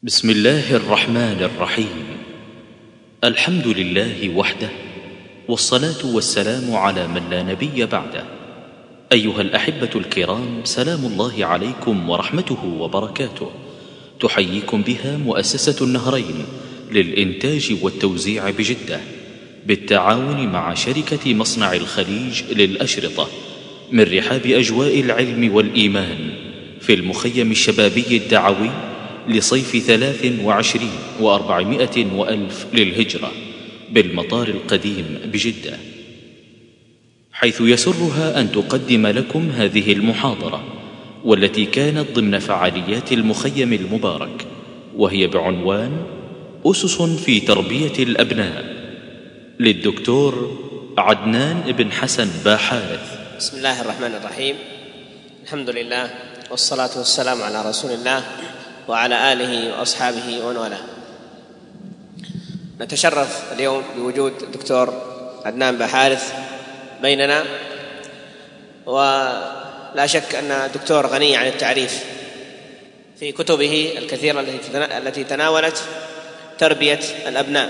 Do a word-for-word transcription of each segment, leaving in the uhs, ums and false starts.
بسم الله الرحمن الرحيم. الحمد لله وحده، والصلاة والسلام على من لا نبي بعده. أيها الأحبة الكرام، سلام الله عليكم ورحمته وبركاته. تحييكم بها مؤسسة النهرين للإنتاج والتوزيع بجدة بالتعاون مع شركة مصنع الخليج للأشرطة من رحاب أجواء العلم والإيمان في المخيم الشبابي الدعوي لصيف ثلاث وعشرين وأربعمائة وألف للهجرة بالمطار القديم بجدة، حيث يسرها أن تقدم لكم هذه المحاضرة، والتي كانت ضمن فعاليات المخيم المبارك، وهي بعنوان أسس في تربية الأبناء، للدكتور عدنان بن حسن باحارث. بسم الله الرحمن الرحيم. الحمد لله والصلاة والسلام على رسول الله وعلى آله وأصحابه ومن والاه. نتشرف اليوم بوجود الدكتور عدنان باحارث بيننا، ولا شك أن الدكتور غني عن التعريف في كتبه الكثيرة التي تناولت تربية الأبناء،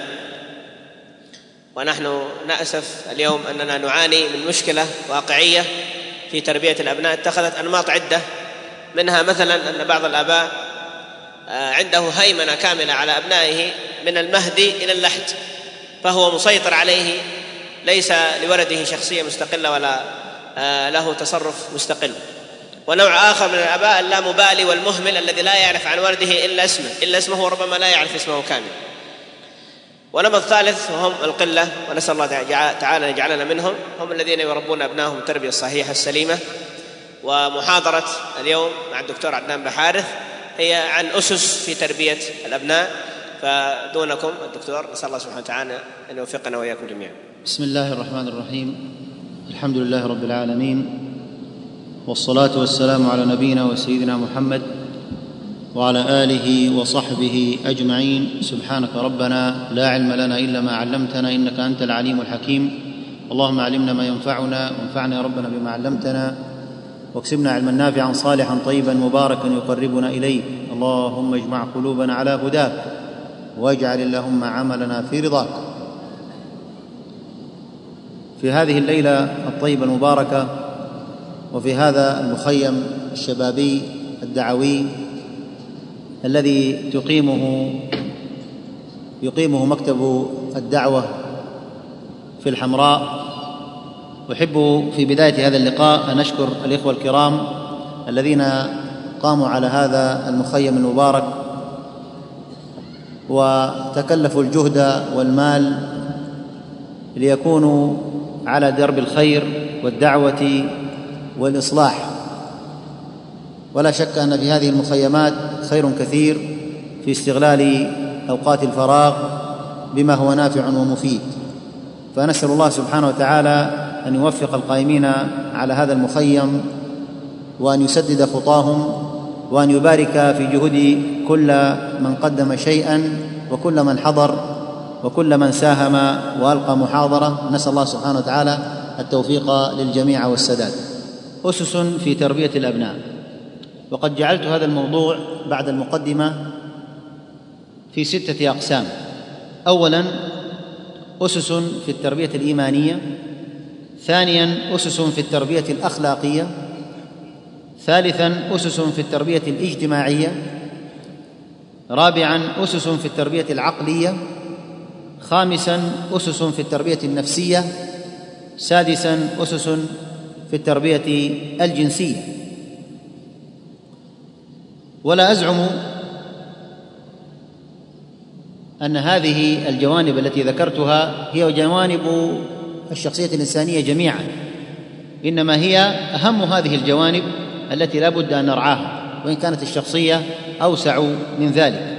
ونحن نأسف اليوم أننا نعاني من مشكلة واقعية في تربية الأبناء اتخذت أنماط عدة، منها مثلا أن بعض الآباء عنده هيمنة كاملة على أبنائه من المهدي إلى اللحد، فهو مسيطر عليه، ليس لولده شخصية مستقلة ولا له تصرف مستقل. ونوع آخر من الآباء اللامبالي والمهمل الذي لا يعرف عن ولده إلا اسمه إلا اسمه وربما لا يعرف اسمه كامل. ونمط ثالث وهم القلة، ونسأل الله تعالى أن يجعلنا منهم، هم الذين يربون أبنائهم التربية الصحيحة السليمة. ومحاضرة اليوم مع الدكتور عدنان باحارث هي عن أسس في تربية الأبناء، فدونكم الدكتور نسأل الله سبحانه وتعالى أن يوفقنا وإياكم جميعا. بسم الله الرحمن الرحيم. الحمد لله رب العالمين، والصلاة والسلام على نبينا وسيدنا محمد وعلى آله وصحبه أجمعين. سبحانك ربنا لا علم لنا إلا ما علمتنا إنك أنت العليم الحكيم. اللهم علمنا ما ينفعنا وانفعنا يا ربنا بما علمتنا، واكسبنا علما نافعا صالحا طيبا مباركا يقربنا إليك. اللهم اجمع قلوبنا على هداك، واجعل اللهم عملنا في رضاك. في هذه الليلة الطيبة المباركة، وفي هذا المخيم الشبابي الدعوي الذي تقيمه يقيمه مكتب الدعوة في الحمراء، أحب في بداية هذا اللقاء أن أشكر الإخوة الكرام الذين قاموا على هذا المخيم المبارك وتكلفوا الجهد والمال ليكونوا على درب الخير والدعوة والإصلاح. ولا شك أن في هذه المخيمات خير كثير في استغلال أوقات الفراغ بما هو نافع ومفيد، فنسأل الله سبحانه وتعالى أن يوفق القائمين على هذا المخيم، وأن يسدد خطاهم، وأن يبارك في جهود كل من قدم شيئا، وكل من حضر، وكل من ساهم وألقى محاضرة. نسأل الله سبحانه وتعالى التوفيق للجميع والسداد. أسس في تربية الأبناء. وقد جعلت هذا الموضوع بعد المقدمة في ستة أقسام. أولا، أسس في التربية الإيمانية. ثانيا، أسس في التربية الأخلاقية. ثالثا، أسس في التربية الاجتماعية. رابعا، أسس في التربية العقلية. خامسا، أسس في التربية النفسية. سادسا، أسس في التربية الجنسية. ولا أزعم أن هذه الجوانب التي ذكرتها هي جوانب الشخصية الإنسانية جميعا، إنما هي أهم هذه الجوانب التي لا بد أن نرعاها، وإن كانت الشخصية أوسع من ذلك.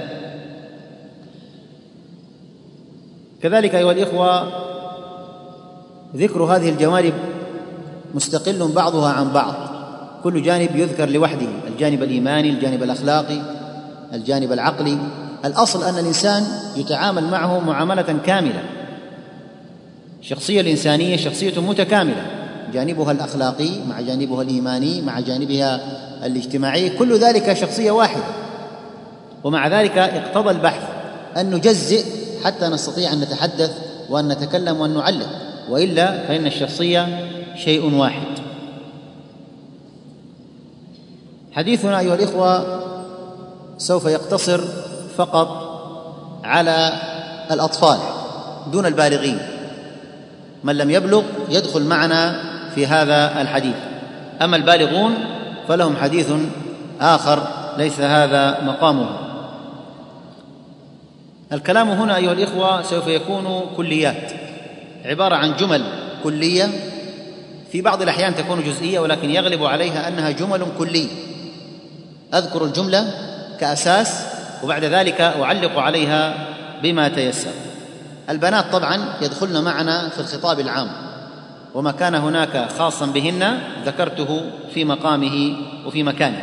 كذلك أيها الإخوة، ذكر هذه الجوانب مستقل بعضها عن بعض، كل جانب يذكر لوحده، الجانب الإيماني، الجانب الأخلاقي، الجانب العقلي. الأصل أن الإنسان يتعامل معه معاملة كاملة. الشخصية الإنسانية شخصية متكاملة، جانبها الأخلاقي مع جانبها الإيماني مع جانبها الاجتماعي، كل ذلك شخصية واحدة. ومع ذلك اقتضى البحث أن نجزئ حتى نستطيع أن نتحدث وأن نتكلم وأن نعلق، وإلا فإن الشخصية شيء واحد. حديثنا أيها الإخوة سوف يقتصر فقط على الأطفال دون البالغين. من لم يبلغ يدخل معنا في هذا الحديث، أما البالغون فلهم حديث آخر ليس هذا مقامه. الكلام هنا أيها الإخوة سوف يكون كليات، عبارة عن جمل كلية، في بعض الأحيان تكون جزئية ولكن يغلب عليها أنها جمل كلية. أذكر الجملة كأساس وبعد ذلك أعلق عليها بما تيسر. البنات طبعا يدخلن معنا في الخطاب العام، وما كان هناك خاصا بهن ذكرته في مقامه وفي مكانه.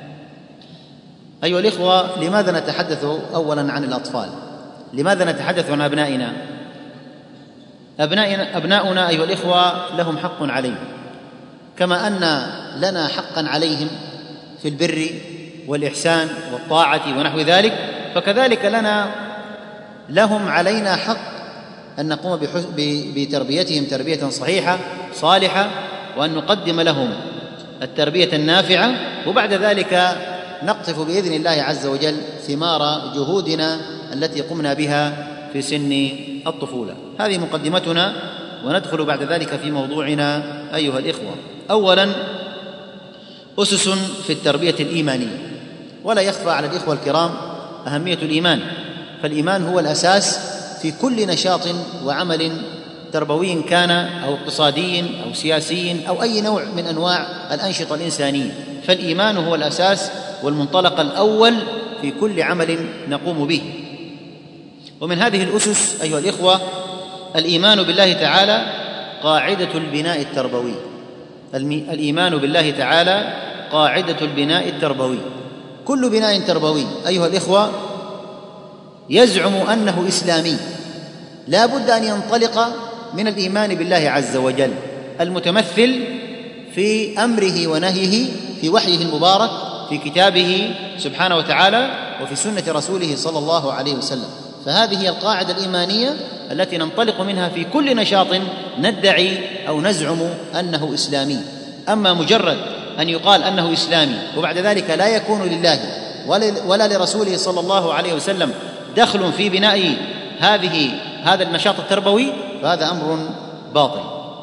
أيها الإخوة، لماذا نتحدث أولا عن الأطفال؟ لماذا نتحدث عن أبنائنا؟ أبنائنا أبناؤنا أيها الإخوة لهم حق علينا، كما أن لنا حقا عليهم في البر والإحسان والطاعة ونحو ذلك، فكذلك لنا لهم علينا حق أن نقوم بتربيتهم تربية صحيحة صالحة، وأن نقدم لهم التربية النافعة، وبعد ذلك نقطف بإذن الله عز وجل ثمار جهودنا التي قمنا بها في سن الطفولة. هذه مقدمتنا، وندخل بعد ذلك في موضوعنا أيها الإخوة. أولا، أسس في التربية الإيمانية. ولا يخفى على الإخوة الكرام أهمية الإيمان، فالإيمان هو الأساس في كل نشاط وعمل تربوي كان أو اقتصادي أو سياسي أو أي نوع من أنواع الأنشطة الإنسانية، فالإيمان هو الأساس والمنطلق الأول في كل عمل نقوم به. ومن هذه الأسس أيها الإخوة الإيمان بالله تعالى قاعدة البناء التربوي. الإيمان بالله تعالى قاعدة البناء التربوي. كل بناء تربوي أيها الإخوة يزعم أنه إسلامي لا بد أن ينطلق من الإيمان بالله عز وجل المتمثل في أمره ونهيه في وحيه المبارك في كتابه سبحانه وتعالى وفي سنة رسوله صلى الله عليه وسلم. فهذه هي القاعدة الإيمانية التي ننطلق منها في كل نشاط ندعي أو نزعم أنه إسلامي. أما مجرد أن يقال أنه إسلامي وبعد ذلك لا يكون لله ولا لرسوله صلى الله عليه وسلم دخل في بناء هذه هذا النشاط التربوي، فهذا أمر باطل.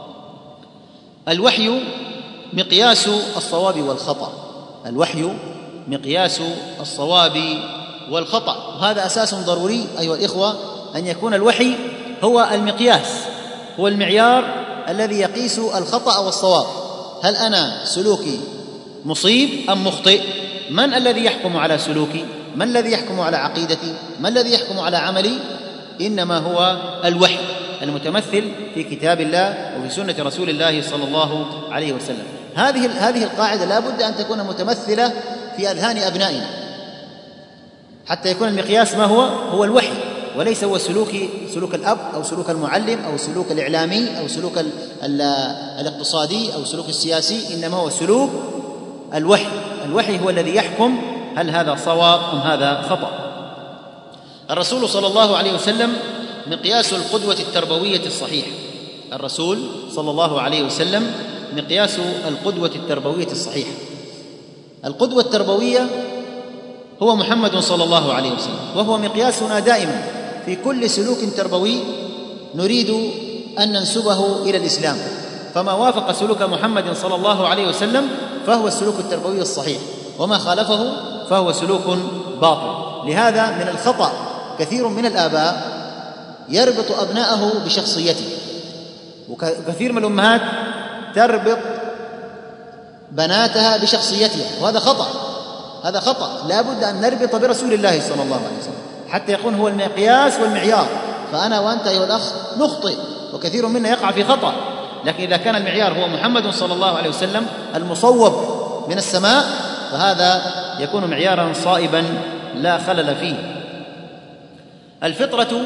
الوحي مقياس الصواب والخطأ. الوحي مقياس الصواب والخطأ، وهذا أساس ضروري أيها الإخوة، أن يكون الوحي هو المقياس، هو المعيار الذي يقيس الخطأ والصواب. هل أنا سلوكي مصيب أم مخطئ؟ من الذي يحكم على سلوكي؟ من الذي يحكم على عقيدتي؟ من الذي يحكم على عملي؟ إنما هو الوحي المتمثل في كتاب الله وفي سنة رسول الله صلى الله عليه وسلم. هذه هذه القاعدة لا بد أن تكون متمثلة في أذهان أبنائنا حتى يكون المقياس ما هو؟ هو الوحي، وليس هو سلوك سلوك الأب أو سلوك المعلم أو سلوك الإعلامي أو سلوك الاقتصادي أو سلوك السياسي، إنما هو سلوك الوحي. الوحي هو الذي يحكم هل هذا صواب أم هذا خطأ. الرسول صلى الله عليه وسلم مقياس القدوة التربوية الصحيحة. الرسول صلى الله عليه وسلم مقياس القدوة التربوية الصحيحة. القدوة التربوية هو محمد صلى الله عليه وسلم، وهو مقياسنا دائما في كل سلوك تربوي نريد أن ننسبه إلى الإسلام، فما وافق سلوك محمد صلى الله عليه وسلم فهو السلوك التربوي الصحيح، وما خالفه فهو سلوك باطل. لهذا من الخطأ كثير من الآباء يربط أبناءه بشخصيته، وكثير من الأمهات تربط بناتها بشخصيتها، وهذا خطأ. هذا خطأ. لا بد أن نربط برسول الله صلى الله عليه وسلم حتى يكون هو المقياس والمعيار. فأنا وأنت أيها الأخ نخطئ، وكثير منا يقع في خطأ، لكن إذا كان المعيار هو محمد صلى الله عليه وسلم المصوب من السماء فهذا يكون معيارا صائبا لا خلل فيه. الفطرة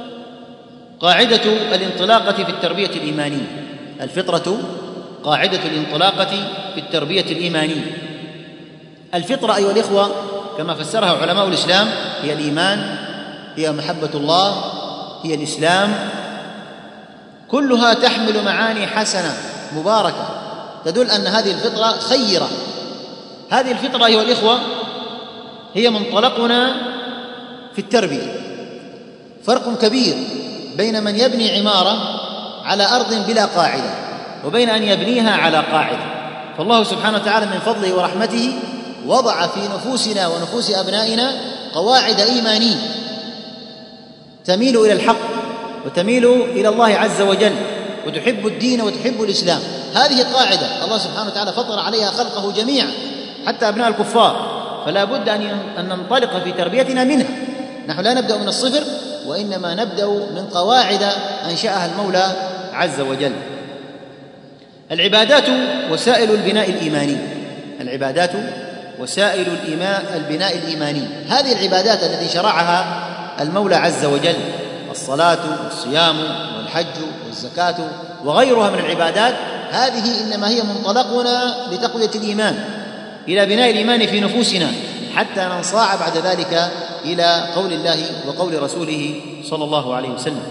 قاعدة الانطلاقة في التربية الإيمانية. الفطرة قاعدة الانطلاقة في التربية الإيمانية. الفطرة أيها الإخوة كما فسرها علماء الإسلام هي الإيمان، هي محبة الله، هي الإسلام، كلها تحمل معاني حسنة مباركة تدل أن هذه الفطرة خيرة. هذه الفطرة أيها الإخوة هي منطلقنا في التربية. فرق كبير بين من يبني عمارة على أرض بلا قاعدة وبين أن يبنيها على قاعدة. فالله سبحانه وتعالى من فضله ورحمته وضع في نفوسنا ونفوس أبنائنا قواعد إيمانية تميل إلى الحق وتميل إلى الله عز وجل وتحب الدين وتحب الإسلام. هذه قاعدة الله سبحانه وتعالى فطر عليها خلقه جميعا حتى أبناء الكفار، فلا بد أن ننطلق في تربيتنا منها. نحن لا نبدأ من الصفر، وإنما نبدأ من قواعد أنشأها المولى عز وجل. العبادات وسائل البناء الإيماني. العبادات وسائل البناء الإيماني، هذه العبادات التي شرعها المولى عز وجل، الصلاة والصيام والحج والزكاة وغيرها من العبادات، هذه إنما هي منطلقنا لتقوية الإيمان، إلى بناء الإيمان في نفوسنا، حتى ننصاع بعد ذلك إلى قول الله وقول رسوله صلى الله عليه وسلم.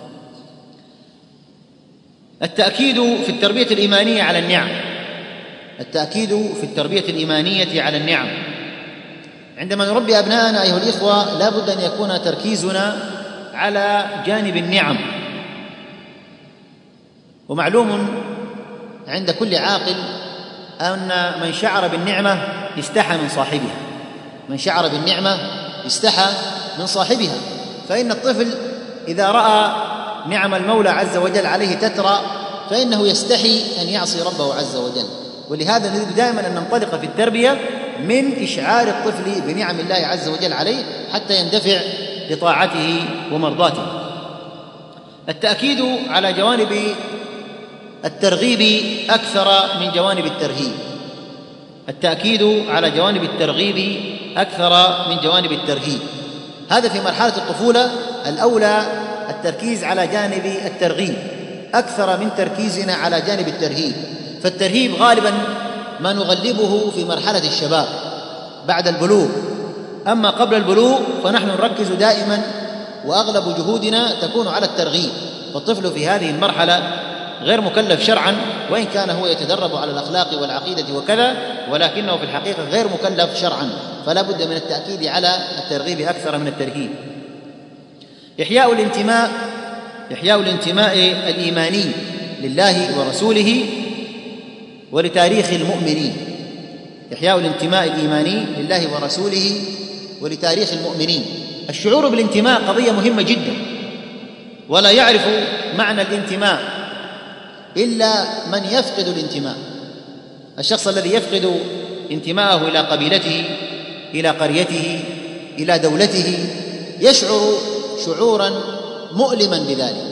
التأكيد في التربية الإيمانية على النعم. التأكيد في التربية الإيمانية على النعم. عندما نربي أبناءنا أيها الإخوة لا بد أن يكون تركيزنا على جانب النعم. ومعلوم عند كل عاقل أن من شعر بالنعمة استحى من صاحبها. من شعر بالنعمة استحى من صاحبها. فإن الطفل إذا رأى نعم المولى عز وجل عليه تترى فإنه يستحي أن يعصي ربه عز وجل. ولهذا نريد دائما أن ننطلق في التربية من إشعار الطفل بنعم الله عز وجل عليه حتى يندفع لطاعته ومرضاته. التأكيد على جوانب الترغيب أكثر من جوانب الترهيب. التأكيد على جوانب الترغيب أكثر من جوانب الترهيب. هذا في مرحلة الطفولة الأولى التركيز على جانب الترغيب أكثر من تركيزنا على جانب الترهيب. فالترهيب غالبا ما نغلبه في مرحلة الشباب بعد البلوغ، أما قبل البلوغ فنحن نركز دائما وأغلب جهودنا تكون على الترغيب. فالطفل في هذه المرحلة غير مكلف شرعا، وإن كان هو يتدرب على الأخلاق والعقيدة وكذا، ولكنه في الحقيقة غير مكلف شرعا، فلا بد من التأكيد على الترغيب أكثر من الترهيب. إحياء الانتماء إحياء الانتماء الإيماني لله ورسوله ولتاريخ المؤمنين. إحياء الانتماء الإيماني لله ورسوله ولتاريخ المؤمنين. الشعور بالانتماء قضية مهمة جدا، ولا يعرف معنى الانتماء إلا من يفقد الانتماء. الشخص الذي يفقد انتماءه إلى قبيلته، إلى قريته، إلى دولته، يشعر شعورا مؤلما بذلك.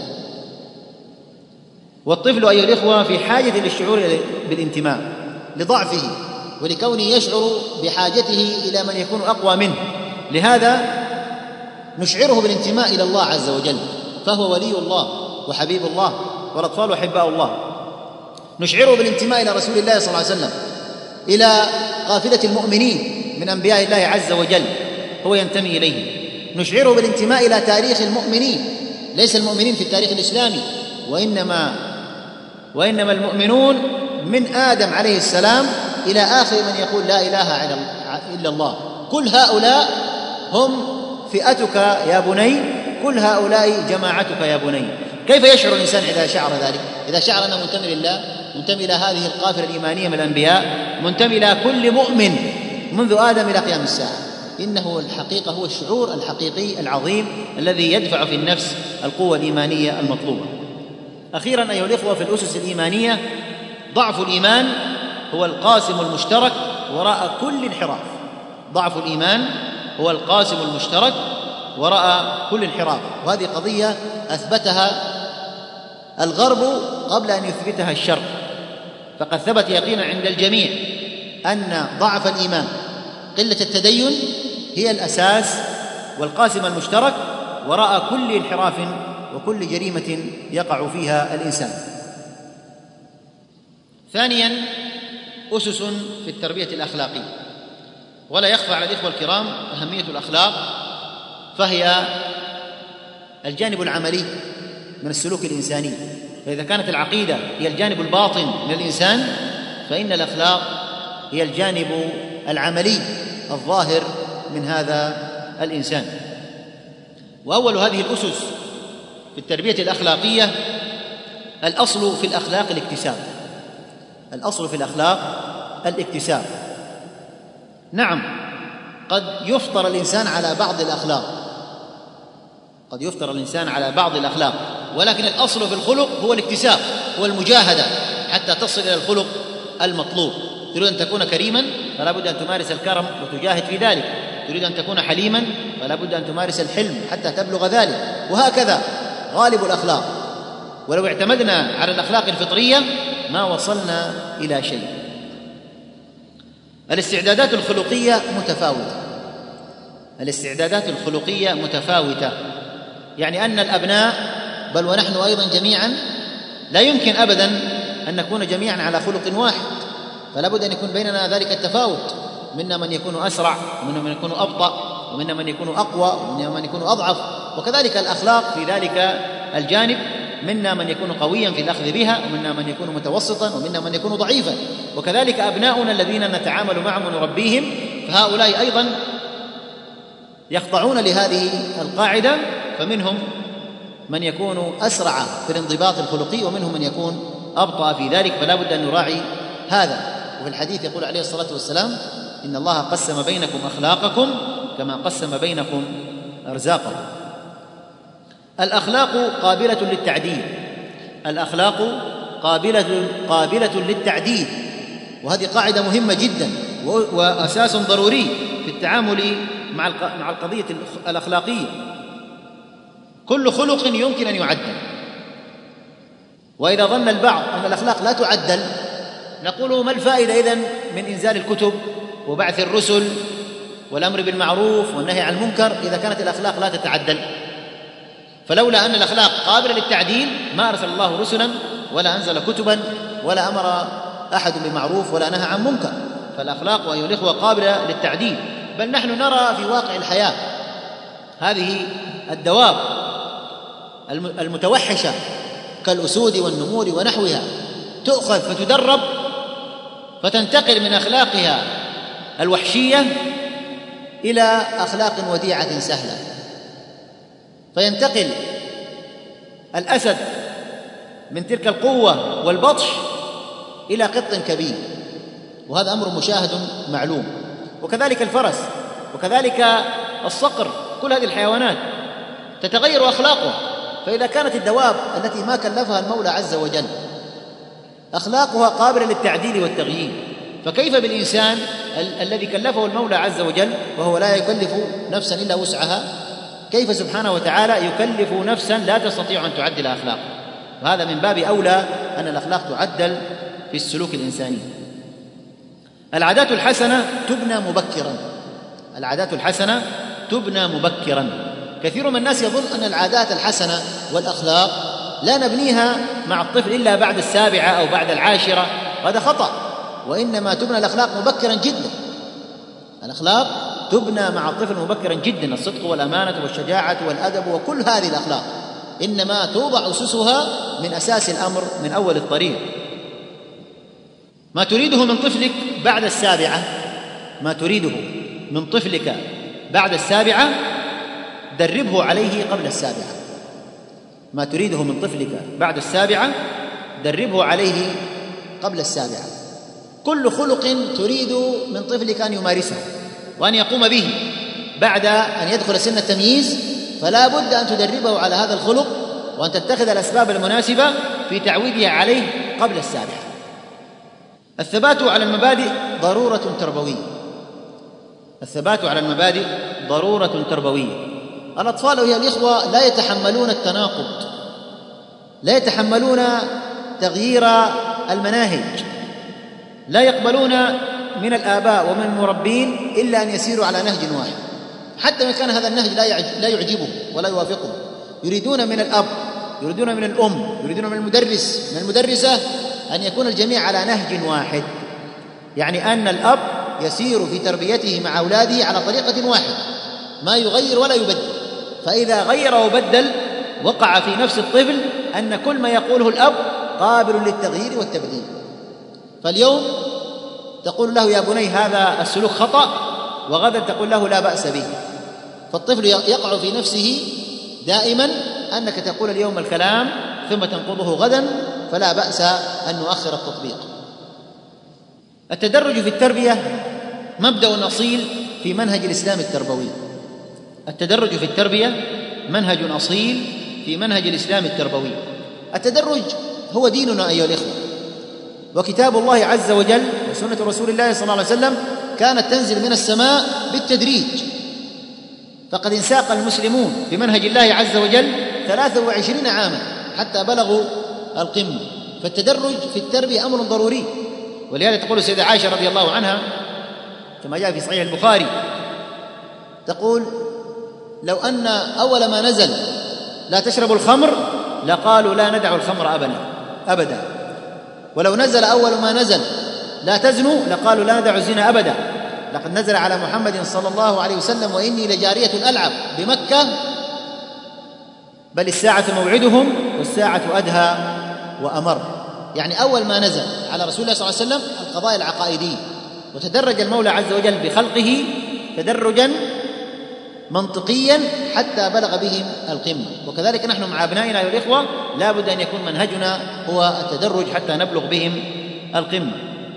والطفل أيها الإخوة في حاجة للشعور بالانتماء لضعفه ولكونه يشعر بحاجته إلى من يكون أقوى منه. لهذا نشعره بالانتماء إلى الله عز وجل، فهو ولي الله وحبيب الله والأطفال أحباء الله. نشعره بالانتماء إلى رسول الله صلى الله عليه وسلم، إلى قافلة المؤمنين من أنبياء الله عز وجل، هو ينتمي إليه. نشعره بالانتماء إلى تاريخ المؤمنين، ليس المؤمنين في التاريخ الإسلامي، وإنما وإنما المؤمنون من آدم عليه السلام إلى آخر من يقول لا إله إلا الله. كل هؤلاء هم فئتك يا بني، كل هؤلاء جماعتك يا بني. كيف يشعر الإنسان إذا شعر ذلك؟ إذا شعر أنه منتمي لله، منتمي إلى هذه القافلة الإيمانية من الأنبياء، منتمي إلى كل مؤمن منذ آدم إلى قيام الساعة. إنه الحقيقة هو الشعور الحقيقي العظيم الذي يدفع في النفس القوة الإيمانية المطلوبة. أخيرا أيها الإخوة، في الأسس الإيمانية ضعف الإيمان هو القاسم المشترك وراء كل انحراف. ضعف الإيمان هو القاسم المشترك وراء كل انحراف، وهذه قضية أثبتها الغرب قبل أن يثبتها الشرق. فقد ثبت يقينا عند الجميع أن ضعف الإيمان، قلة التدين، هي الأساس والقاسم المشترك وراء كل انحراف وكل جريمة يقع فيها الإنسان. ثانيا، أسس في التربية الأخلاقية. ولا يخفى على الإخوة الكرام أهمية الأخلاق، فهي الجانب العملي من السلوك الإنساني. فإذا كانت العقيدة هي الجانب الباطن من الإنسان، فإن الأخلاق هي الجانب العملي الظاهر من هذا الإنسان. وأول هذه الأسس في التربية الأخلاقية الأصل في الأخلاق الاكتساب. الأصل في الأخلاق الاكتساب. نعم، قد يفطر الإنسان على بعض الأخلاق، قد يفطر الإنسان على بعض الأخلاق، ولكن الأصل في الخلق هو الاكتساب، هو المجاهدة حتى تصل إلى الخلق المطلوب. تريد أن تكون كريما فلا بد أن تمارس الكرم وتجاهد في ذلك، تريد أن تكون حليما فلا بد أن تمارس الحلم حتى تبلغ ذلك، وهكذا غالب الأخلاق. ولو اعتمدنا على الأخلاق الفطرية ما وصلنا إلى شيء. الاستعدادات الخلقية متفاوتة، الاستعدادات الخلقية متفاوتة، يعني أن الأبناء بل ونحن أيضا جميعا لا يمكن أبدا أن نكون جميعا على خلق واحد، فلا بد أن يكون بيننا ذلك التفاوت، منا من يكون أسرع، ومنا من يكون أبطأ، ومنا من يكون أقوى، ومنا من يكون أضعف. وكذلك الأخلاق في ذلك الجانب، منا من يكون قويا في الأخذ بها، ومنا من يكون متوسطا، ومنا من يكون ضعيفا. وكذلك أبناؤنا الذين نتعامل معهم ونربيهم، فهؤلاء أيضا يخضعون لهذه القاعدة، فمنهم من يكون أسرع في الانضباط الخلقي، ومنهم من يكون أبطأ في ذلك، فلا بد أن نراعي هذا. وفي الحديث يقول عليه الصلاة والسلام: إن الله قسم بينكم أخلاقكم كما قسم بينكم أرزاقكم. الأخلاق قابلة للتعديل، الأخلاق قابلة قابلة للتعديل، وهذه قاعدة مهمة جدا وأساس ضروري في التعامل مع مع القضية الأخلاقية. كل خلق يمكن أن يعدل، وإذا ظن البعض أن الأخلاق لا تعدل نقول: ما الفائدة إذن من إنزال الكتب وبعث الرسل والأمر بالمعروف والنهي عن المنكر إذا كانت الأخلاق لا تتعدل؟ فلولا أن الأخلاق قابلة للتعديل ما أرسل الله رسلا ولا أنزل كتبا ولا أمر أحد بمعروف ولا نهى عن منكر. فالأخلاق أيها الإخوة قابلة للتعديل، بل نحن نرى في واقع الحياة هذه الدواب المتوحشة كالأسود والنمور ونحوها تؤخذ فتدرب فتنتقل من أخلاقها الوحشية إلى أخلاق وديعة سهلة، فينتقل الأسد من تلك القوة والبطش إلى قط كبير، وهذا أمر مشاهد معلوم. وكذلك الفرس، وكذلك الصقر، كل هذه الحيوانات تتغير أخلاقها. فإذا كانت الدواب التي ما كلفها المولى عز وجل أخلاقها قابلة للتعديل والتغيير، فكيف بالإنسان ال- الذي كلفه المولى عز وجل وهو لا يكلف نفسا إلا وسعها؟ كيف سبحانه وتعالى يكلف نفسا لا تستطيع أن تعدل أخلاقها؟ وهذا من باب أولى أن الأخلاق تعدل في السلوك الإنساني. العادات الحسنة تبنى مبكرا، العادات الحسنة تبنى مبكرا. كثير من الناس يظن أن العادات الحسنة والأخلاق لا نبنيها مع الطفل إلا بعد السابعة أو بعد العاشرة، هذا خطأ، وإنما تبنى الأخلاق مبكرا جدا. الأخلاق تبنى مع الطفل مبكرا جدا، الصدق والأمانة والشجاعة والأدب وكل هذه الأخلاق إنما توضع أسسها من أساس الأمر من أول الطريق. ما تريده من طفلك بعد السابعة، ما تريده من طفلك بعد السابعة دربه عليه قبل السابعة. ما تريده من طفلك بعد السابعة دربه عليه قبل السابعة. كل خلق تريد من طفلك أن يمارسه وأن يقوم به بعد أن يدخل سن التمييز، فلا بد أن تدربه على هذا الخلق وأن تتخذ الأسباب المناسبة في تعويده عليه قبل السابعة. الثبات على المبادئ ضرورة تربوية، الثبات على المبادئ ضرورة تربوية. الأطفال أيها الإخوة لا يتحملون التناقض، لا يتحملون تغيير المناهج، لا يقبلون من الآباء ومن المربين إلا أن يسيروا على نهج واحد، حتى إن كان هذا النهج لا يعجبهم ولا يوافقهم. يريدون من الأب، يريدون من الأم، يريدون من المدرس، من المدرسة، أن يكون الجميع على نهج واحد، يعني أن الأب يسير في تربيته مع أولاده على طريقة واحدة، ما يغير ولا يبدل. فإذا غير وبدل وقع في نفس الطفل أن كل ما يقوله الأب قابل للتغيير والتبديل. فاليوم تقول له يا بني هذا السلوك خطأ، وغدا تقول له لا بأس به. فالطفل يقع في نفسه دائما أنك تقول اليوم الكلام ثم تنقضه غدا، فلا بأس أن نؤخر التطبيق. التدرج في التربية مبدأ أصيل في منهج الإسلام التربوي. التدرج في التربية منهج أصيل في منهج الإسلام التربوي. التدرج هو ديننا أيها الإخوة، وكتاب الله عز وجل وسنة رسول الله صلى الله عليه وسلم كانت تنزل من السماء بالتدريج. فقد انساق المسلمون بمنهج الله عز وجل ثلاثة وعشرين عاما حتى بلغوا القمة. فالتدرج في التربية أمر ضروري. ولهذا تقول السيدة عائشة رضي الله عنها كما جاء في صحيح البخاري، تقول لو أن أول ما نزل لا تشربوا الخمر لقالوا لا ندع الخمر أبدا أبدا، ولو نزل أول ما نزل لا تزنوا لقالوا لا ندع الزنا أبدا. لقد نزل على محمد صلى الله عليه وسلم وإني لجارية ألعب بمكة بل الساعة موعدهم والساعة أدهى وأمر. يعني أول ما نزل على رسول الله صلى الله عليه وسلم القضايا العقائدية، وتدرج المولى عز وجل بخلقه تدرجا منطقيا حتى بلغ بهم القمة. وكذلك نحن مع أبنائنا أيها الإخوة لا بد أن يكون منهجنا هو التدرج حتى نبلغ بهم القمة.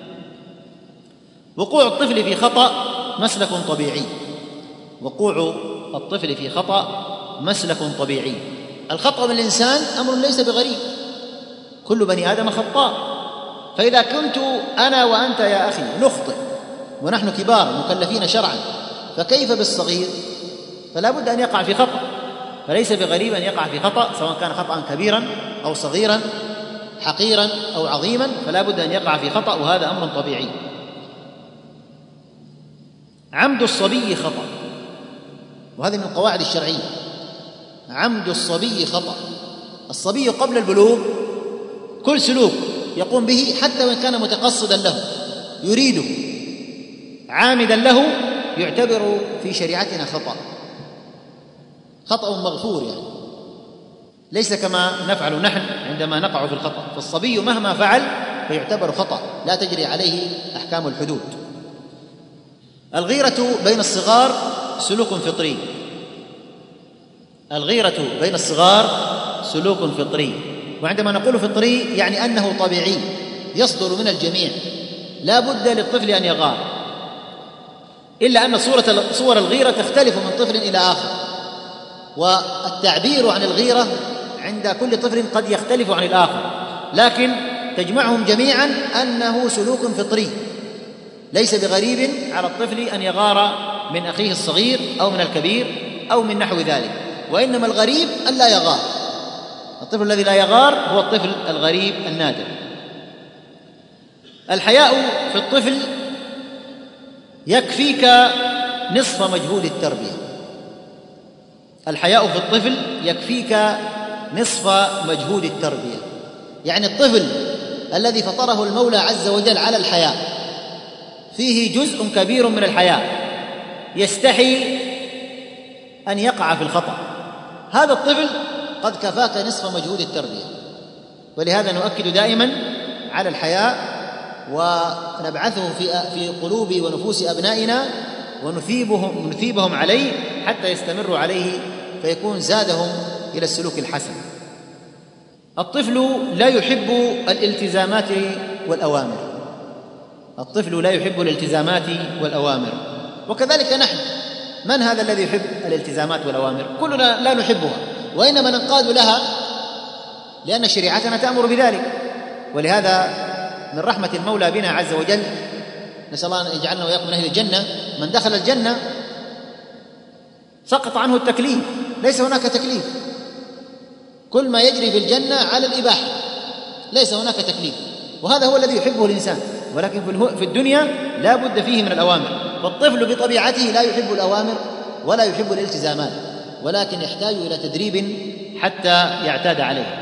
وقوع الطفل في خطأ مسلك طبيعي. وقوع الطفل في خطأ مسلك طبيعي. الخطأ من الإنسان أمر ليس بغريب، كل بني آدم خطاء. فإذا كنت أنا وأنت يا أخي نخطئ ونحن كبار مكلفين شرعا، فكيف بالصغير؟ فلا بد أن يقع في خطأ، فليس بغريب أن يقع في خطأ سواء كان خطأ كبيرا أو صغيرا، حقيرا أو عظيما، فلا بد أن يقع في خطأ، وهذا أمر طبيعي. عمد الصبي خطأ، وهذه من القواعد الشرعية. عمد الصبي خطأ. الصبي قبل البلوغ كل سلوك يقوم به حتى وإن كان متقصدا له يريده عامدا له يعتبر في شريعتنا خطأ، خطأ مغفور، يعني ليس كما نفعل نحن عندما نقع في الخطأ. فالصبي مهما فعل فيعتبر خطأ لا تجري عليه أحكام الحدود. الغيرة بين الصغار سلوك فطري. الغيرة بين الصغار سلوك فطري، وعندما نقول فطري يعني أنه طبيعي يصدر من الجميع، لا بد للطفل أن يغار، إلا أن صورة صور الغيرة تختلف من طفل إلى آخر، والتعبير عن الغيرة عند كل طفل قد يختلف عن الآخر، لكن تجمعهم جميعا أنه سلوك فطري. ليس بغريب على الطفل أن يغار من أخيه الصغير أو من الكبير أو من نحو ذلك، وإنما الغريب أن لا يغار. الطفل الذي لا يغار هو الطفل الغريب النادر. الحياء في الطفل يكفيك نصف مجهود التربية. الحياء في الطفل يكفيك نصف مجهود التربية. يعني الطفل الذي فطره المولى عز وجل على الحياء فيه جزء كبير من الحياء، يستحي أن يقع في الخطأ. هذا الطفل قد كفاك نصف مجهود التربية. ولهذا نؤكد دائما على الحياء ونبعثه في في قلوب ونفوس أبنائنا ونثيبهم نثيبهم عليه حتى يستمروا عليه فيكون زادهم إلى السلوك الحسن. الطفل لا يحب الالتزامات والأوامر. الطفل لا يحب الالتزامات والأوامر، وكذلك نحن. من هذا الذي يحب الالتزامات والأوامر؟ كلنا لا نحبها، وإنما ننقاد لها لأن شريعتنا تأمر بذلك. ولهذا من رحمة المولى بنا عز وجل، نسأل الله أن يجعلنا وإياكم من أهل الجنة، من دخل الجنة سقط عنه التكليف، ليس هناك تكليف، كل ما يجري في الجنة على الإباحة، ليس هناك تكليف، وهذا هو الذي يحبه الإنسان. ولكن في الدنيا لا بد فيه من الأوامر. فالطفل بطبيعته لا يحب الأوامر ولا يحب الالتزامات، ولكن يحتاج إلى تدريب حتى يعتاد عليه.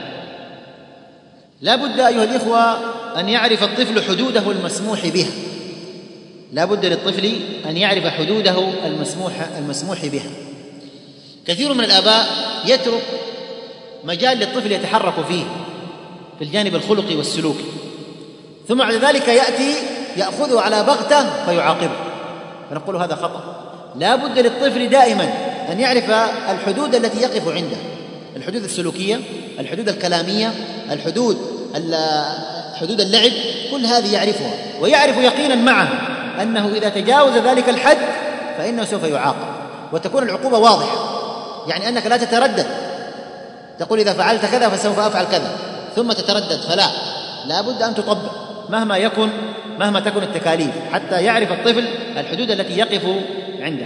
لا بد أيها الإخوة أن يعرف الطفل حدوده المسموح بها. لا بد للطفل أن يعرف حدوده المسموح, المسموح بها. كثير من الآباء يترك مجال للطفل يتحرك فيه في الجانب الخلقي والسلوكي، ثم بعد ذلك يأتي يأخذه على بغتة فيعاقبه، فنقول هذا خطأ. لا بد للطفل دائما أن يعرف الحدود التي يقف عندها، الحدود السلوكية، الحدود الكلامية، الحدود حدود اللعب، كل هذه يعرفها، ويعرف يقينا معه أنه إذا تجاوز ذلك الحد فإنه سوف يعاقب، وتكون العقوبة واضحة، يعني أنك لا تتردد تقول إذا فعلت كذا فسوف أفعل كذا ثم تتردد، فلا، لا بد أن تطبق مهما يكن مهما تكن التكاليف، حتى يعرف الطفل الحدود التي يقف عندها.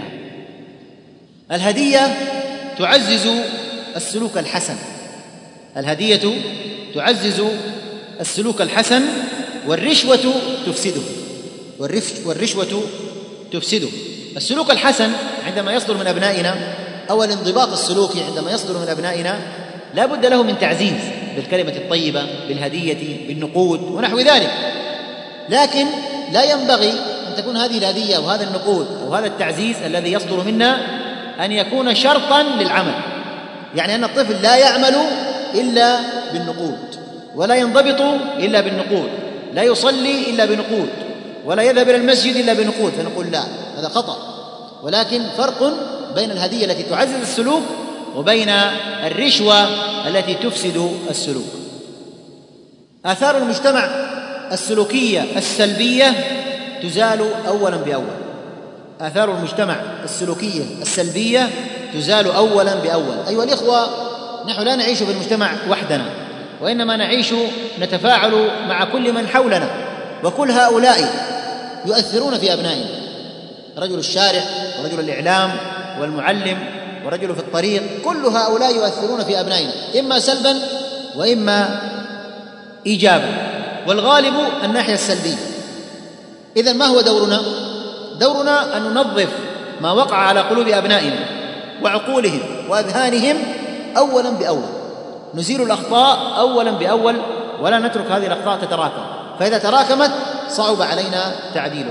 الهدية تعزز السلوك الحسن، الهدية تعزز السلوك الحسن، والرشوة تفسده، والرشوة تفسده. السلوك الحسن عندما يصدر من أبنائنا، أو الانضباط السلوكي عندما يصدر من أبنائنا، لا بد له من تعزيز بالكلمة الطيبة، بالهدية، بالنقود ونحو ذلك، لكن لا ينبغي أن تكون هذه الهدية وهذا النقود وهذا التعزيز الذي يصدر منا أن يكون شرطا للعمل، يعني أن الطفل لا يعمل إلا بالنقود، ولا ينضبط إلا بالنقود، لا يصلي إلا بنقود، ولا يذهب إلى المسجد إلا بنقود، فنقول لا، هذا خطأ. ولكن فرق بين الهدية التي تعزز السلوك وبين الرشوة التي تفسد السلوك. آثار المجتمع السلوكية السلبية تزال أولا بأول، آثار المجتمع السلوكية السلبية تزال أولا بأول. أيها الإخوة، نحن لا نعيش في المجتمع وحدنا، وإنما نعيش نتفاعل مع كل من حولنا، وكل هؤلاء يؤثرون في أبنائنا، رجل الشارع ورجل الإعلام والمعلم ورجل في الطريق، كل هؤلاء يؤثرون في أبنائنا إما سلبا وإما إيجابا، والغالب الناحية السلبية. إذن ما هو دورنا؟ دورنا أن ننظف ما وقع على قلوب أبنائنا وعقولهم وأذهانهم أولا بأول، نزيل الأخطاء أولا بأول، ولا نترك هذه الأخطاء تتراكم، فإذا تراكمت صعب علينا تعديلها.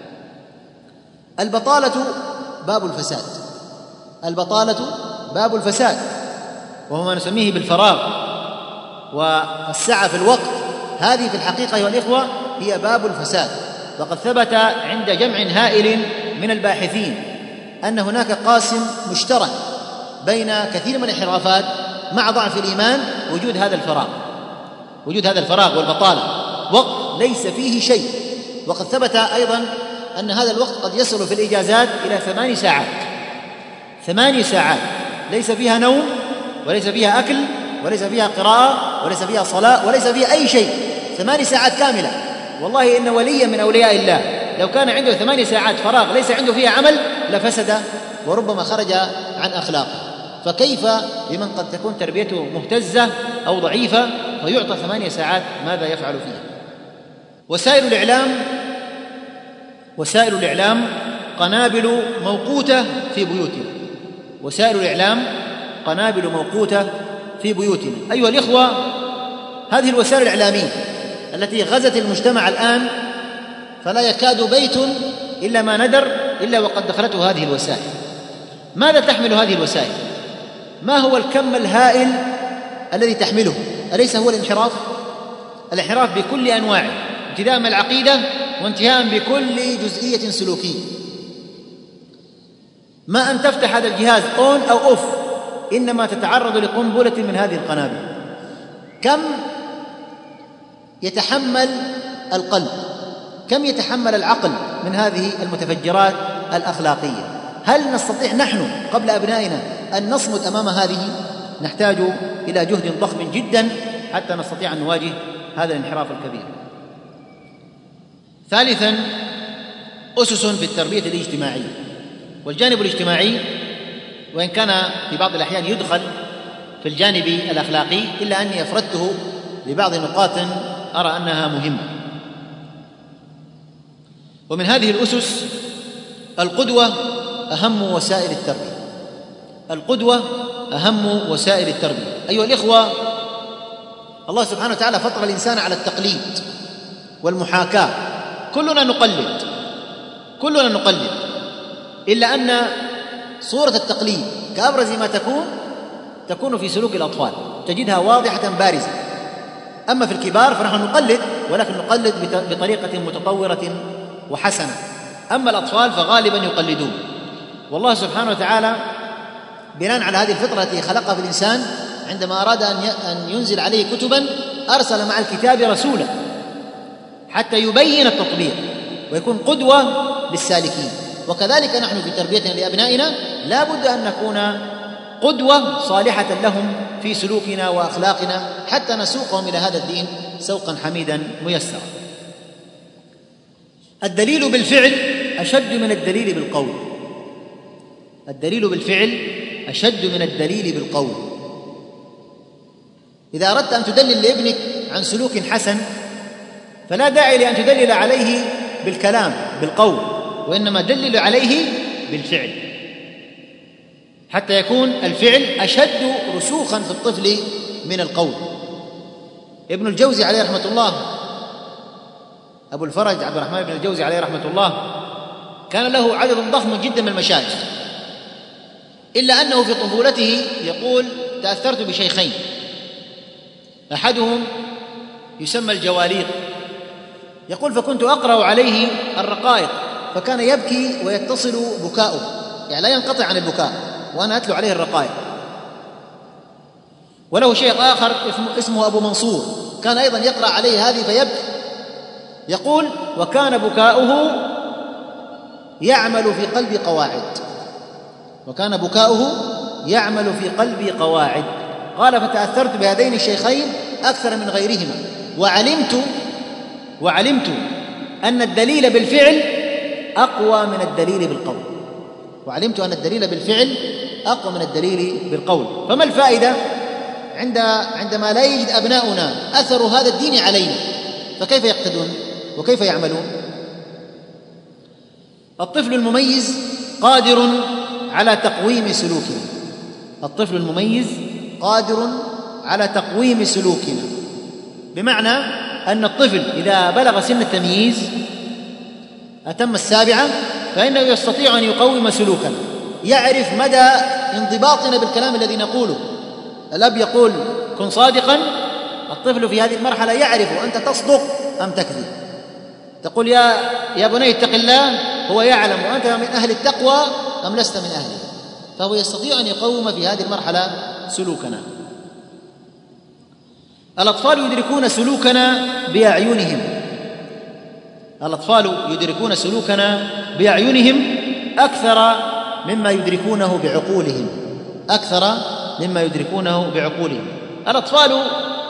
البطالة باب الفساد، البطالة باب الفساد، وهو ما نسميه بالفراغ والسعة في الوقت، هذه في الحقيقة أيها الإخوة هي باب الفساد. وقد ثبت عند جمع هائل من الباحثين أن هناك قاسم مشترك بين كثير من الانحرافات مع ضعف الإيمان، وجود هذا الفراغ، وجود هذا الفراغ والبطالة، وقت ليس فيه شيء. وقد ثبت أيضا أن هذا الوقت قد يصل في الإجازات إلى ثماني ساعات، ثماني ساعات ليس فيها نوم وليس فيها أكل وليس فيها قراءة وليس فيها صلاة وليس فيها أي شيء، ثماني ساعات كاملة. والله إن وليا من أولياء الله لو كان عنده ثماني ساعات فراغ ليس عنده فيها عمل لفسد وربما خرج عن أخلاقه، فكيف بمن قد تكون تربيته مهتزة أو ضعيفة ويعطى ثمانية ساعات ماذا يفعل فيها؟ وسائل الإعلام وسائل الإعلام قنابل موقوتة في بيوتنا، وسائل الإعلام قنابل موقوتة في بيوتنا. أيها الإخوة، هذه الوسائل الإعلامية التي غزت المجتمع الآن فلا يكاد بيت إلا ما ندر إلا وقد دخلته هذه الوسائل. ماذا تحمل هذه الوسائل؟ ما هو الكم الهائل الذي تحمله؟ أليس هو الانحراف؟ الانحراف بكل أنواعه، ابتداء من العقيدة وانتهاء بكل جزئية سلوكية. ما أن تفتح هذا الجهاز أون أو أوف إنما تتعرض لقنبلة من هذه القنابل. كم يتحمل القلب، كم يتحمل العقل من هذه المتفجرات الأخلاقية؟ هل نستطيع نحن قبل أبنائنا أن نصمد أمام هذه؟ نحتاج إلى جهد ضخم جدا حتى نستطيع أن نواجه هذا الانحراف الكبير. ثالثا، أسس في التربية الاجتماعية. والجانب الاجتماعي وإن كان في بعض الأحيان يدخل في الجانب الأخلاقي إلا أني أفردته لبعض نقاط أرى أنها مهمة. ومن هذه الأسس القدوة أهم وسائل التربية، القدوة أهم وسائل التربية. أيها الإخوة، الله سبحانه وتعالى فطر الإنسان على التقليد والمحاكاة، كلنا نقلد، كلنا نقلد، إلا أن صورة التقليد كأبرز ما تكون تكون في سلوك الأطفال، تجدها واضحة بارزة. أما في الكبار فنحن نقلد، ولكن نقلد بطريقة متطورة وحسنة. أما الأطفال فغالبا يقلدون. والله سبحانه وتعالى بناء على هذه الفطرة التي خلقها في الإنسان، عندما أراد أن ينزل عليه كتبا أرسل مع الكتاب رسولا حتى يبين التطبيق ويكون قدوة للسالكين. وكذلك نحن في تربيتنا لأبنائنا لا بد أن نكون قدوة صالحة لهم في سلوكنا وأخلاقنا حتى نسوقهم إلى هذا الدين سوقا حميدا ميسرا. الدليل بالفعل أشد من الدليل بالقول. الدليل بالفعل أشد من الدليل بالقول. إذا أردت أن تدلل لابنك عن سلوك حسن فلا داعي لأن تدلل عليه بالكلام بالقول، وإنما دلل عليه بالفعل حتى يكون الفعل أشد رسوخا في الطفل من القول. ابن الجوزي عليه رحمة الله، أبو الفرج عبد الرحمن بن الجوزي عليه رحمة الله، كان له عدد ضخم جدا من المشايخ، إلا أنه في طفولته يقول: تأثرت بشيخين، أحدهم يسمى الجواليق، يقول: فكنت أقرأ عليه الرقائق فكان يبكي ويتصل بكاؤه، يعني لا ينقطع عن البكاء وأنا أتلو عليه الرقائق. وله شيخ آخر اسمه أبو منصور، كان أيضا يقرأ عليه هذه فيبكي، يقول: وكان بكاؤه يعمل في قلبي قواعد، وكان بكاؤه يعمل في قلبي قواعد. قال: فتأثرت بهذين الشيخين أكثر من غيرهما، وعلمت وعلمت أن الدليل بالفعل أقوى من الدليل بالقول، وعلمت أن الدليل بالفعل أقوى من الدليل بالقول. فما الفائدة عند عندما لا يجد أبناؤنا أثر هذا الدين علينا؟ فكيف يقتدون وكيف يعملون؟ الطفل المميز قادر على تقويم سلوكنا. الطفل المميز قادر على تقويم سلوكنا، بمعنى أن الطفل إذا بلغ سن التمييز أتم السابعة فإنه يستطيع أن يقوم سلوكنا، يعرف مدى انضباطنا بالكلام الذي نقوله. الأب يقول: كن صادقا، الطفل في هذه المرحلة يعرف أنت تصدق أم تكذب. تقول: يا يا بني اتق الله، هو يعلم أنت من أهل التقوى أم لست من أهله، فهو يستطيع أن يقوم في هذه المرحلة سلوكنا. الأطفال يدركون سلوكنا بأعينهم. الأطفال يدركون سلوكنا بأعينهم أكثر مما يدركونه بعقولهم، أكثر مما يدركونه بعقولهم. الأطفال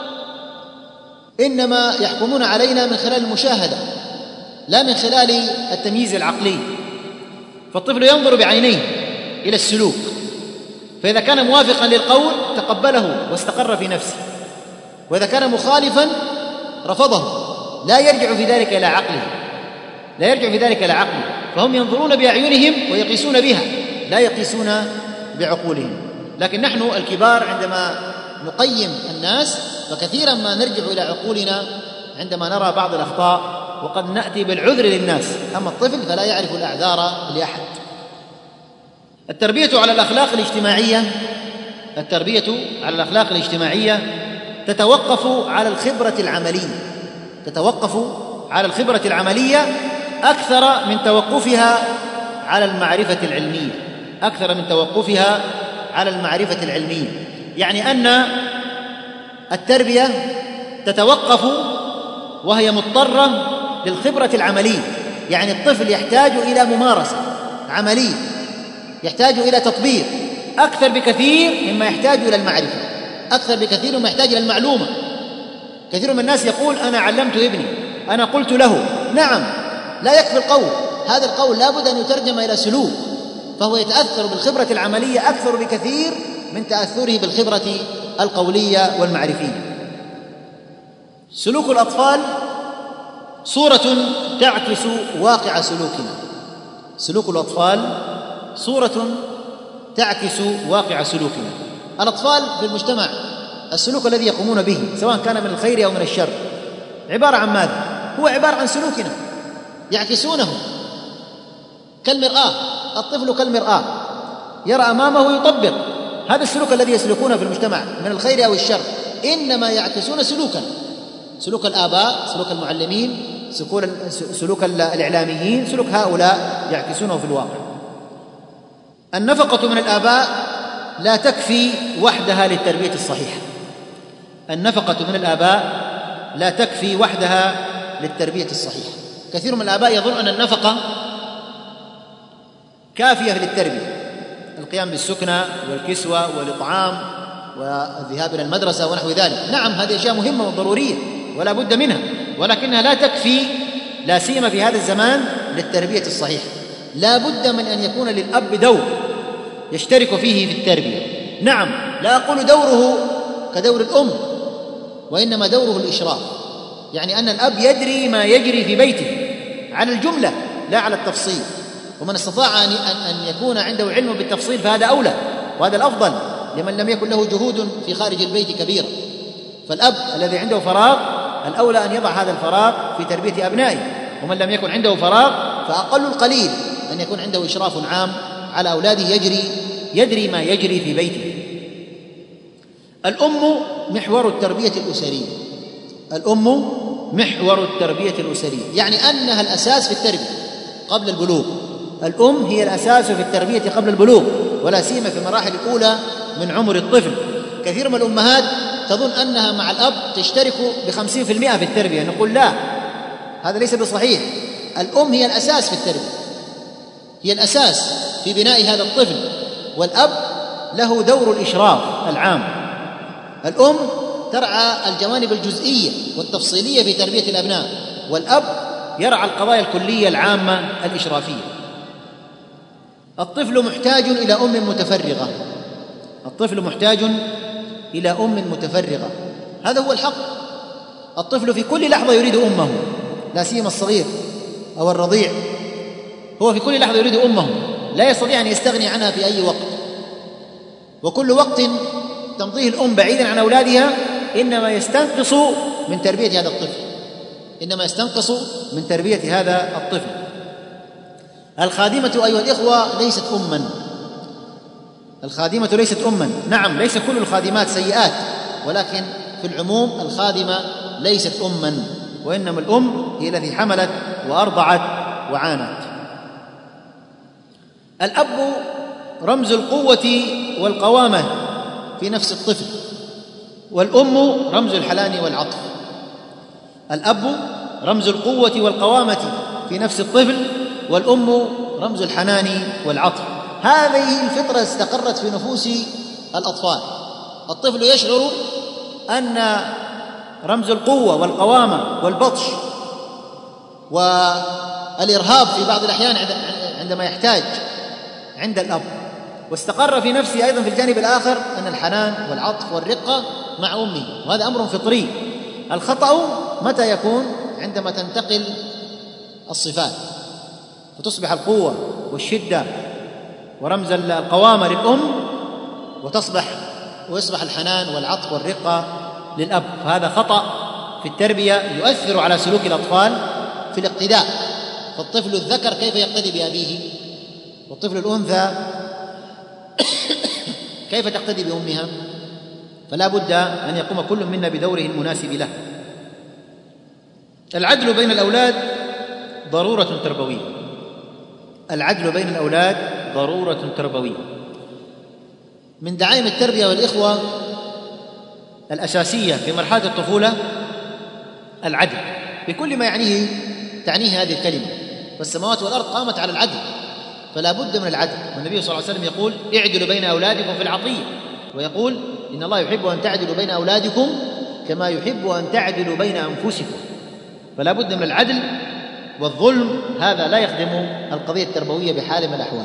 إنما يحكمون علينا من خلال المشاهدة لا من خلال التمييز العقلي. فالطفل ينظر بعينيه إلى السلوك، فإذا كان موافقا للقول تقبله واستقر في نفسه، وإذا كان مخالفا رفضه، لا يرجع في ذلك إلى عقله لا يرجع في ذلك إلى عقله فهم ينظرون بأعينهم ويقيسون بها، لا يقيسون بعقولهم. لكن نحن الكبار عندما نقيم الناس فكثيرا ما نرجع إلى عقولنا عندما نرى بعض الأخطاء، وقد نأتي بالعذر للناس. أما الطفل فلا يعرف الأعذار لأحد. التربية على الأخلاق الاجتماعية التربية على الأخلاق الاجتماعية تتوقف على الخبرة العملية تتوقف على الخبرة العملية أكثر من توقفها على المعرفة العلمية أكثر من توقفها على المعرفة العلمية يعني أن التربية تتوقف وهي مضطرة للخبرة العملية، يعني الطفل يحتاج إلى ممارسة عملية، يحتاج إلى تطبيق أكثر بكثير مما يحتاج إلى المعرفة، أكثر بكثير مما يحتاج إلى المعلومة. كثير من الناس يقول: أنا علمت ابني، أنا قلت له. نعم، لا يكفي القول، هذا القول لا بد أن يترجم إلى سلوك، فهو يتأثر بالخبرة العملية أكثر بكثير من تأثره بالخبرة القولية والمعرفية. سلوك الأطفال صورة تعكس واقع سلوكنا سلوك الأطفال صورة تعكس واقع سلوكنا. الأطفال في المجتمع السلوك الذي يقومون به سواء كان من الخير أو من الشر عبارة عن ماذا؟ هو عبارة عن سلوكنا، يعكسونه. كالمرآة، الطفل كالمرآة يرى أمامه يطبق. هذا السلوك الذي يسلكونه في المجتمع من الخير أو الشر إنما يعكسون سلوكا سلوك الآباء، سلوك المعلمين، سلوك الإعلاميين، سلوك هؤلاء يعكسونه في الواقع. النفقة من الآباء لا تكفي وحدها للتربية الصحيحة. النفقة من الآباء لا تكفي وحدها للتربية الصحيحة. كثير من الآباء يظن أن النفقة كافية للتربية، القيام بالسكنى والكسوة والإطعام والذهاب إلى المدرسة ونحو ذلك. نعم، هذه أشياء مهمة وضرورية ولا بد منها، ولكنها لا تكفي، لا سيما في هذا الزمان، للتربية الصحيحة. لا بد من أن يكون للأب دور يشترك فيه في التربية. نعم، لا أقول دوره كدور الأم، وإنما دوره الإشراف، يعني أن الأب يدري ما يجري في بيته على الجملة لا على التفصيل، ومن استطاع أن يكون عنده علم بالتفصيل فهذا أولى وهذا الأفضل لمن لم يكن له جهود في خارج البيت كبيرة. فالأب الذي عنده فراغ الأولى أن يضع هذا الفراغ في تربية أبنائه، ومن لم يكن عنده فراغ فأقل القليل أن يكون عنده إشراف عام على أولاده، يجري يدري ما يجري في بيته. الأم محور التربية الأسرية. الأم محور التربية الأسرية، يعني أنها الأساس في التربية قبل البلوغ. الأم هي الأساس في التربية قبل البلوغ، ولا سيما في المراحل الأولى من عمر الطفل. كثير من الأمهات تظن أنها مع الأب تشترك بخمسين في المئة في التربية. نقول لا، هذا ليس بصحيح. الأم هي الأساس في التربية، هي الأساس في بناء هذا الطفل، والأب له دور الإشراف العام. الأم ترعى الجوانب الجزئية والتفصيلية في تربية الأبناء، والأب يرعى القضايا الكلية العامة الإشرافية. الطفل محتاج إلى أم متفرغة. الطفل محتاج إلى أم متفرغة، هذا هو الحق. الطفل في كل لحظة يريد أمه، لا سيما الصغير أو الرضيع، هو في كل لحظة يريد أمه، لا يستطيع أن يستغني عنها في أي وقت. وكل وقت تمضيه الأم بعيدا عن أولادها إنما يستنقص من تربية هذا الطفل إنما يستنقص من تربية هذا الطفل. الخادمة أيها الإخوة ليست أما الخادمة ليست أما نعم، ليس كل الخادمات سيئات، ولكن في العموم الخادمة ليست أما، وإنما الأم هي التي حملت وأرضعت وعانت. الأب رمز القوة والقوامة في نفس الطفل، والأم رمز الحنان والعطف. الأب رمز القوة والقوامة في نفس الطفل، والأم رمز الحنان والعطف. هذه الفطرة استقرت في نفوس الأطفال. الطفل يشعر أن رمز القوة والقوامة والبطش والإرهاب في بعض الأحيان عندما يحتاج عند الأب، واستقر في نفسه أيضا في الجانب الآخر أن الحنان والعطف والرقة مع أمه، وهذا أمر فطري. الخطأ متى يكون؟ عندما تنتقل الصفات وتصبح القوة والشدة ورمز القوامة للأم، وتصبح ويصبح الحنان والعطف والرقة للأب. فهذا خطأ في التربية يؤثر على سلوك الأطفال في الاقتداء. فالطفل الذكر كيف يقتدي بأبيه، والطفل الأنثى كيف تقتدي بأمها؟ فلا بد أن يقوم كل منا بدوره المناسب له. العدل بين الأولاد ضرورة تربوية. العدل بين الأولاد ضرورة تربوية. من دعائم التربية والإخوة الأساسية في مرحلة الطفولة العدل بكل ما يعنيه تعنيه هذه الكلمة. فالسماوات والأرض قامت على العدل، فلا بد من العدل. والنبي صلى الله عليه وسلم يقول: اعدلوا بين أولادكم في العطية، ويقول: إن الله يحب أن تعدلوا بين أولادكم كما يحب أن تعدلوا بين أنفسكم. فلا بد من العدل، والظلم هذا لا يخدم القضية التربوية بحال من الأحوال.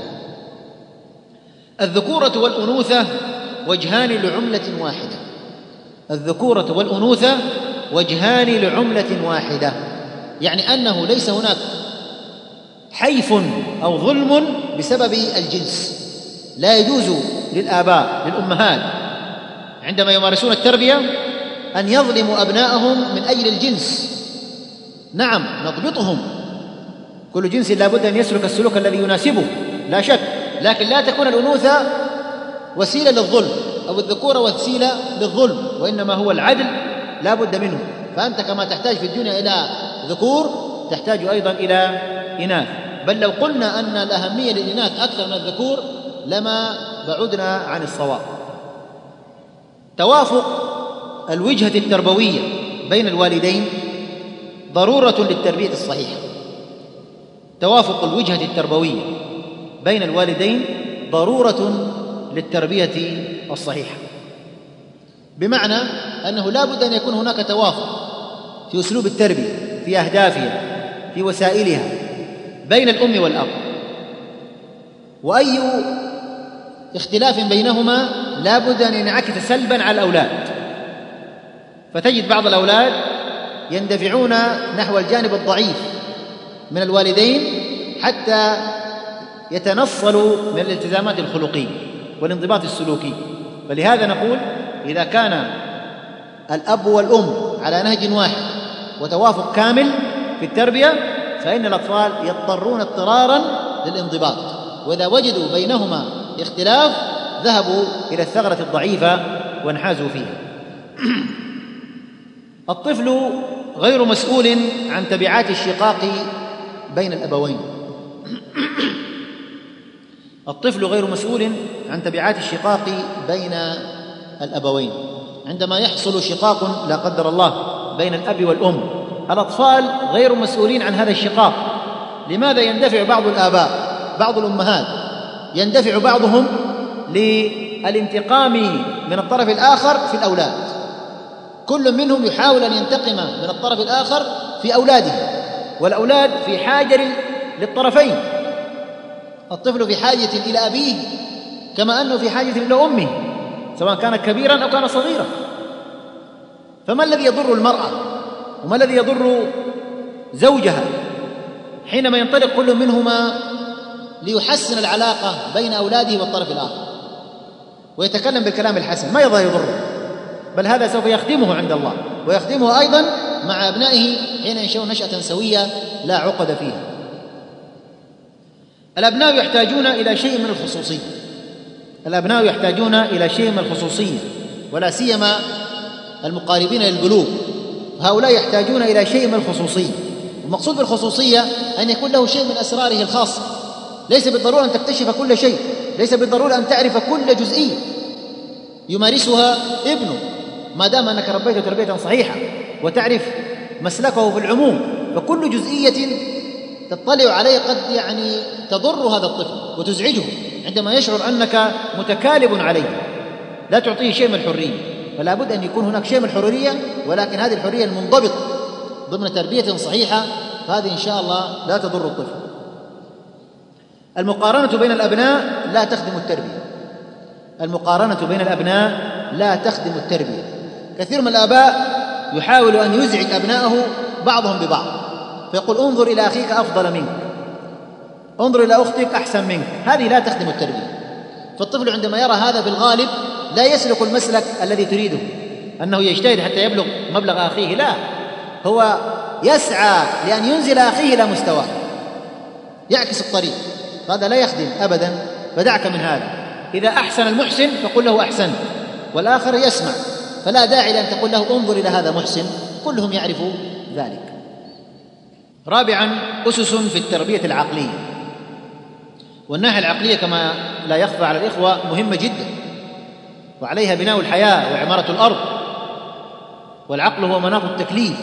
الذكورة والأنوثة وجهان لعملة واحدة. الذكورة والأنوثة وجهان لعملة واحدة، يعني أنه ليس هناك حيف أو ظلم بسبب الجنس. لا يجوز للآباء للأمهات عندما يمارسون التربية أن يظلموا أبنائهم من أجل الجنس. نعم، نضبطهم كل جنس لا بد أن يسلك السلوك الذي يناسبه لا شك، لكن لا تكون الأنوثة وسيلة للظلم أو الذكورة وسيلة للظلم، وإنما هو العدل لا بد منه. فأنت كما تحتاج في الدنيا إلى ذكور تحتاج أيضا إلى إناث، بل لو قلنا أن الأهمية للإناث أكثر من الذكور لما بعدنا عن الصواب. توافق الوجهة التربوية بين الوالدين ضرورة للتربية الصحيحة. توافق الوجهة التربوية بين الوالدين ضرورة للتربية الصحيحة، بمعنى أنه لا بد أن يكون هناك توافق في أسلوب التربية، في أهدافها، في وسائلها بين الأم والأب، وأي اختلاف بينهما لا بد أن ينعكس سلبا على الأولاد. فتجد بعض الأولاد يندفعون نحو الجانب الضعيف من الوالدين حتى يتنصلوا من الالتزامات الخلقية والانضباط السلوكي. فلهذا نقول إذا كان الأب والأم على نهج واحد وتوافق كامل في التربية فإن الأطفال يضطرون اضطرارا للانضباط، وإذا وجدوا بينهما اختلاف ذهبوا إلى الثغرة الضعيفة وانحازوا فيها. الطفل غير مسؤول عن تبعات الشقاق بين الأبوين. الطفل غير مسؤول عن تبعات الشقاق بين الأبوين. عندما يحصل شقاق لا قدر الله بين الأب والأم، الأطفال غير مسؤولين عن هذا الشقاق. لماذا يندفع بعض الآباء بعض الأمهات يندفع بعضهم للانتقام من الطرف الآخر في الأولاد؟ كل منهم يحاول أن ينتقم من الطرف الآخر في أولاده، والأولاد في حاجة للطرفين. الطفل في حاجة إلى أبيه كما أنه في حاجة إلى أمه، سواء كان كبيرا أو كان صغيرا. فما الذي يضر المرأة وما الذي يضر زوجها حينما ينطلق كل منهما ليحسن العلاقة بين أولاده والطرف الآخر ويتكلم بالكلام الحسن؟ ما يضر يضره، بل هذا سوف يخدمه عند الله ويخدمه أيضا مع أبنائه حين ينشأون نشأة سوية لا عقد فيها. الأبناء يحتاجون إلى شيء من الخصوصية. الأبناء يحتاجون إلى شيء من الخصوصية، ولا سيما المقاربين للبلوغ، هؤلاء يحتاجون إلى شيء من الخصوصية. المقصود بالخصوصية أن يكون له شيء من أسراره الخاصة. ليس بالضرورة أن تكتشف كل شيء، ليس بالضرورة أن تعرف كل جزئية يمارسها ابنه، ما دام أنك ربيته تربية صحيحة وتعرف مسلكه في العموم. فكل جزئية تطلع عليه قد يعني تضر هذا الطفل وتزعجه عندما يشعر أنك متكالب عليه، لا تعطيه شيء من الحرية. فلا بد أن يكون هناك شيء من الحرية، ولكن هذه الحرية المنضبطة ضمن تربية صحيحة، فهذه إن شاء الله لا تضر الطفل. المقارنة بين الأبناء لا تخدم التربية. المقارنة بين الأبناء لا تخدم التربية. كثير من الآباء يحاول أن يزعج أبنائه بعضهم ببعض، فيقول انظر إلى أخيك أفضل منك، انظر إلى أختك أحسن منك. هذه لا تخدم التربية. فالطفل عندما يرى هذا في الغالب لا يسلك المسلك الذي تريده، أنه يجتهد حتى يبلغ مبلغ أخيه، لا، هو يسعى لأن ينزل أخيه إلى مستواه، يعكس الطريق. هذا لا يخدم أبدا، فدعك من هذا. إذا أحسن المحسن فقل له أحسنت، والآخر يسمع، فلا داعي لأن تقول له انظر إلى هذا محسن، كلهم يعرفوا ذلك. رابعا، أسس في التربية العقلية. والناحية العقلية كما لا يخفى على الإخوة مهمة جدا، وعليها بناء الحياة وعمارة الأرض. والعقل هو مناط التكليف،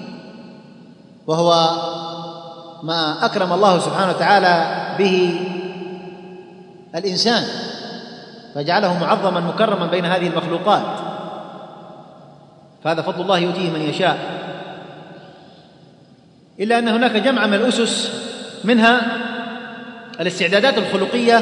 وهو ما أكرم الله سبحانه وتعالى به الإنسان فجعله معظما مكرما بين هذه المخلوقات، فهذا فضل الله يؤتيه من يشاء. إلا أن هناك جمع من الأسس، منها الاستعدادات الخلقية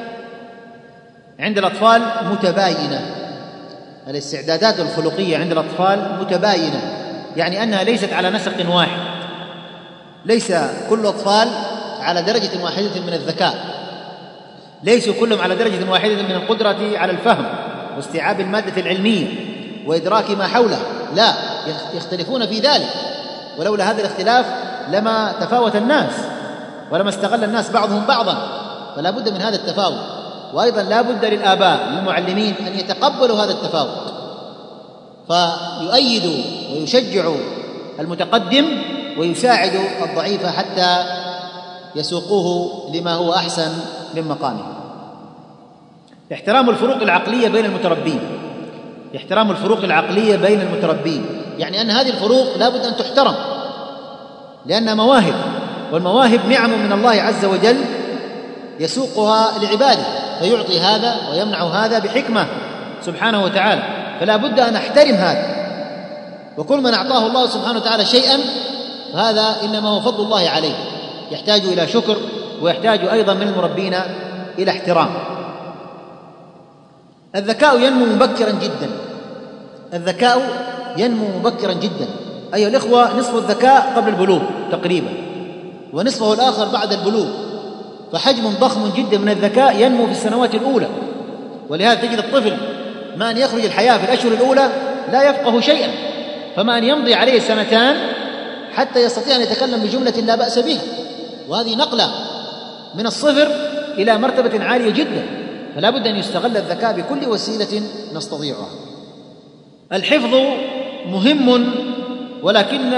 عند الأطفال متباينة. الاستعدادات الخلقية عند الأطفال متباينة، يعني أنها ليست على نسق واحد. ليس كل الأطفال على درجة واحدة من الذكاء، ليسوا كلهم على درجة واحدة من القدرة على الفهم واستيعاب المادة العلمية وإدراك ما حوله، لا، يختلفون في ذلك. ولولا هذا الاختلاف لما تفاوت الناس. ولما استغل الناس بعضهم بعضا، فلا بد من هذا التفاوت. وأيضا لا بد للآباء للمعلمين أن يتقبلوا هذا التفاوت، فيؤيدوا ويشجعوا المتقدم ويساعدوا الضعيف حتى يسوقوه لما هو أحسن من مقامه. احترام الفروق العقلية بين المتربين، احترام الفروق العقلية بين المتربين، يعني أن هذه الفروق لا بد أن تحترم، لأنها مواهب، والمواهب نعم من الله عز وجل يسوقها لعباده، فيعطي هذا ويمنع هذا بحكمة سبحانه وتعالى، فلا بد أن نحترم هذا. وكل من أعطاه الله سبحانه وتعالى شيئا فهذا إنما هو فضل الله عليه، يحتاج إلى شكر، ويحتاج أيضا من المربين إلى احترام. الذكاء ينمو مبكرا جدا، الذكاء ينمو مبكرا جدا أيها الإخوة. نصف الذكاء قبل البلوغ تقريبا، ونصفه الآخر بعد البلوغ، فحجم ضخم جدا من الذكاء ينمو في السنوات الأولى. ولهذا تجد الطفل ما أن يخرج الحياة في الأشهر الأولى لا يفقه شيئا، فما أن يمضي عليه سنتان حتى يستطيع أن يتكلم بجملة لا بأس بها، وهذه نقلة من الصفر إلى مرتبة عالية جدا، فلا بد أن يستغل الذكاء بكل وسيلة نستطيعها. الحفظ مهم، ولكن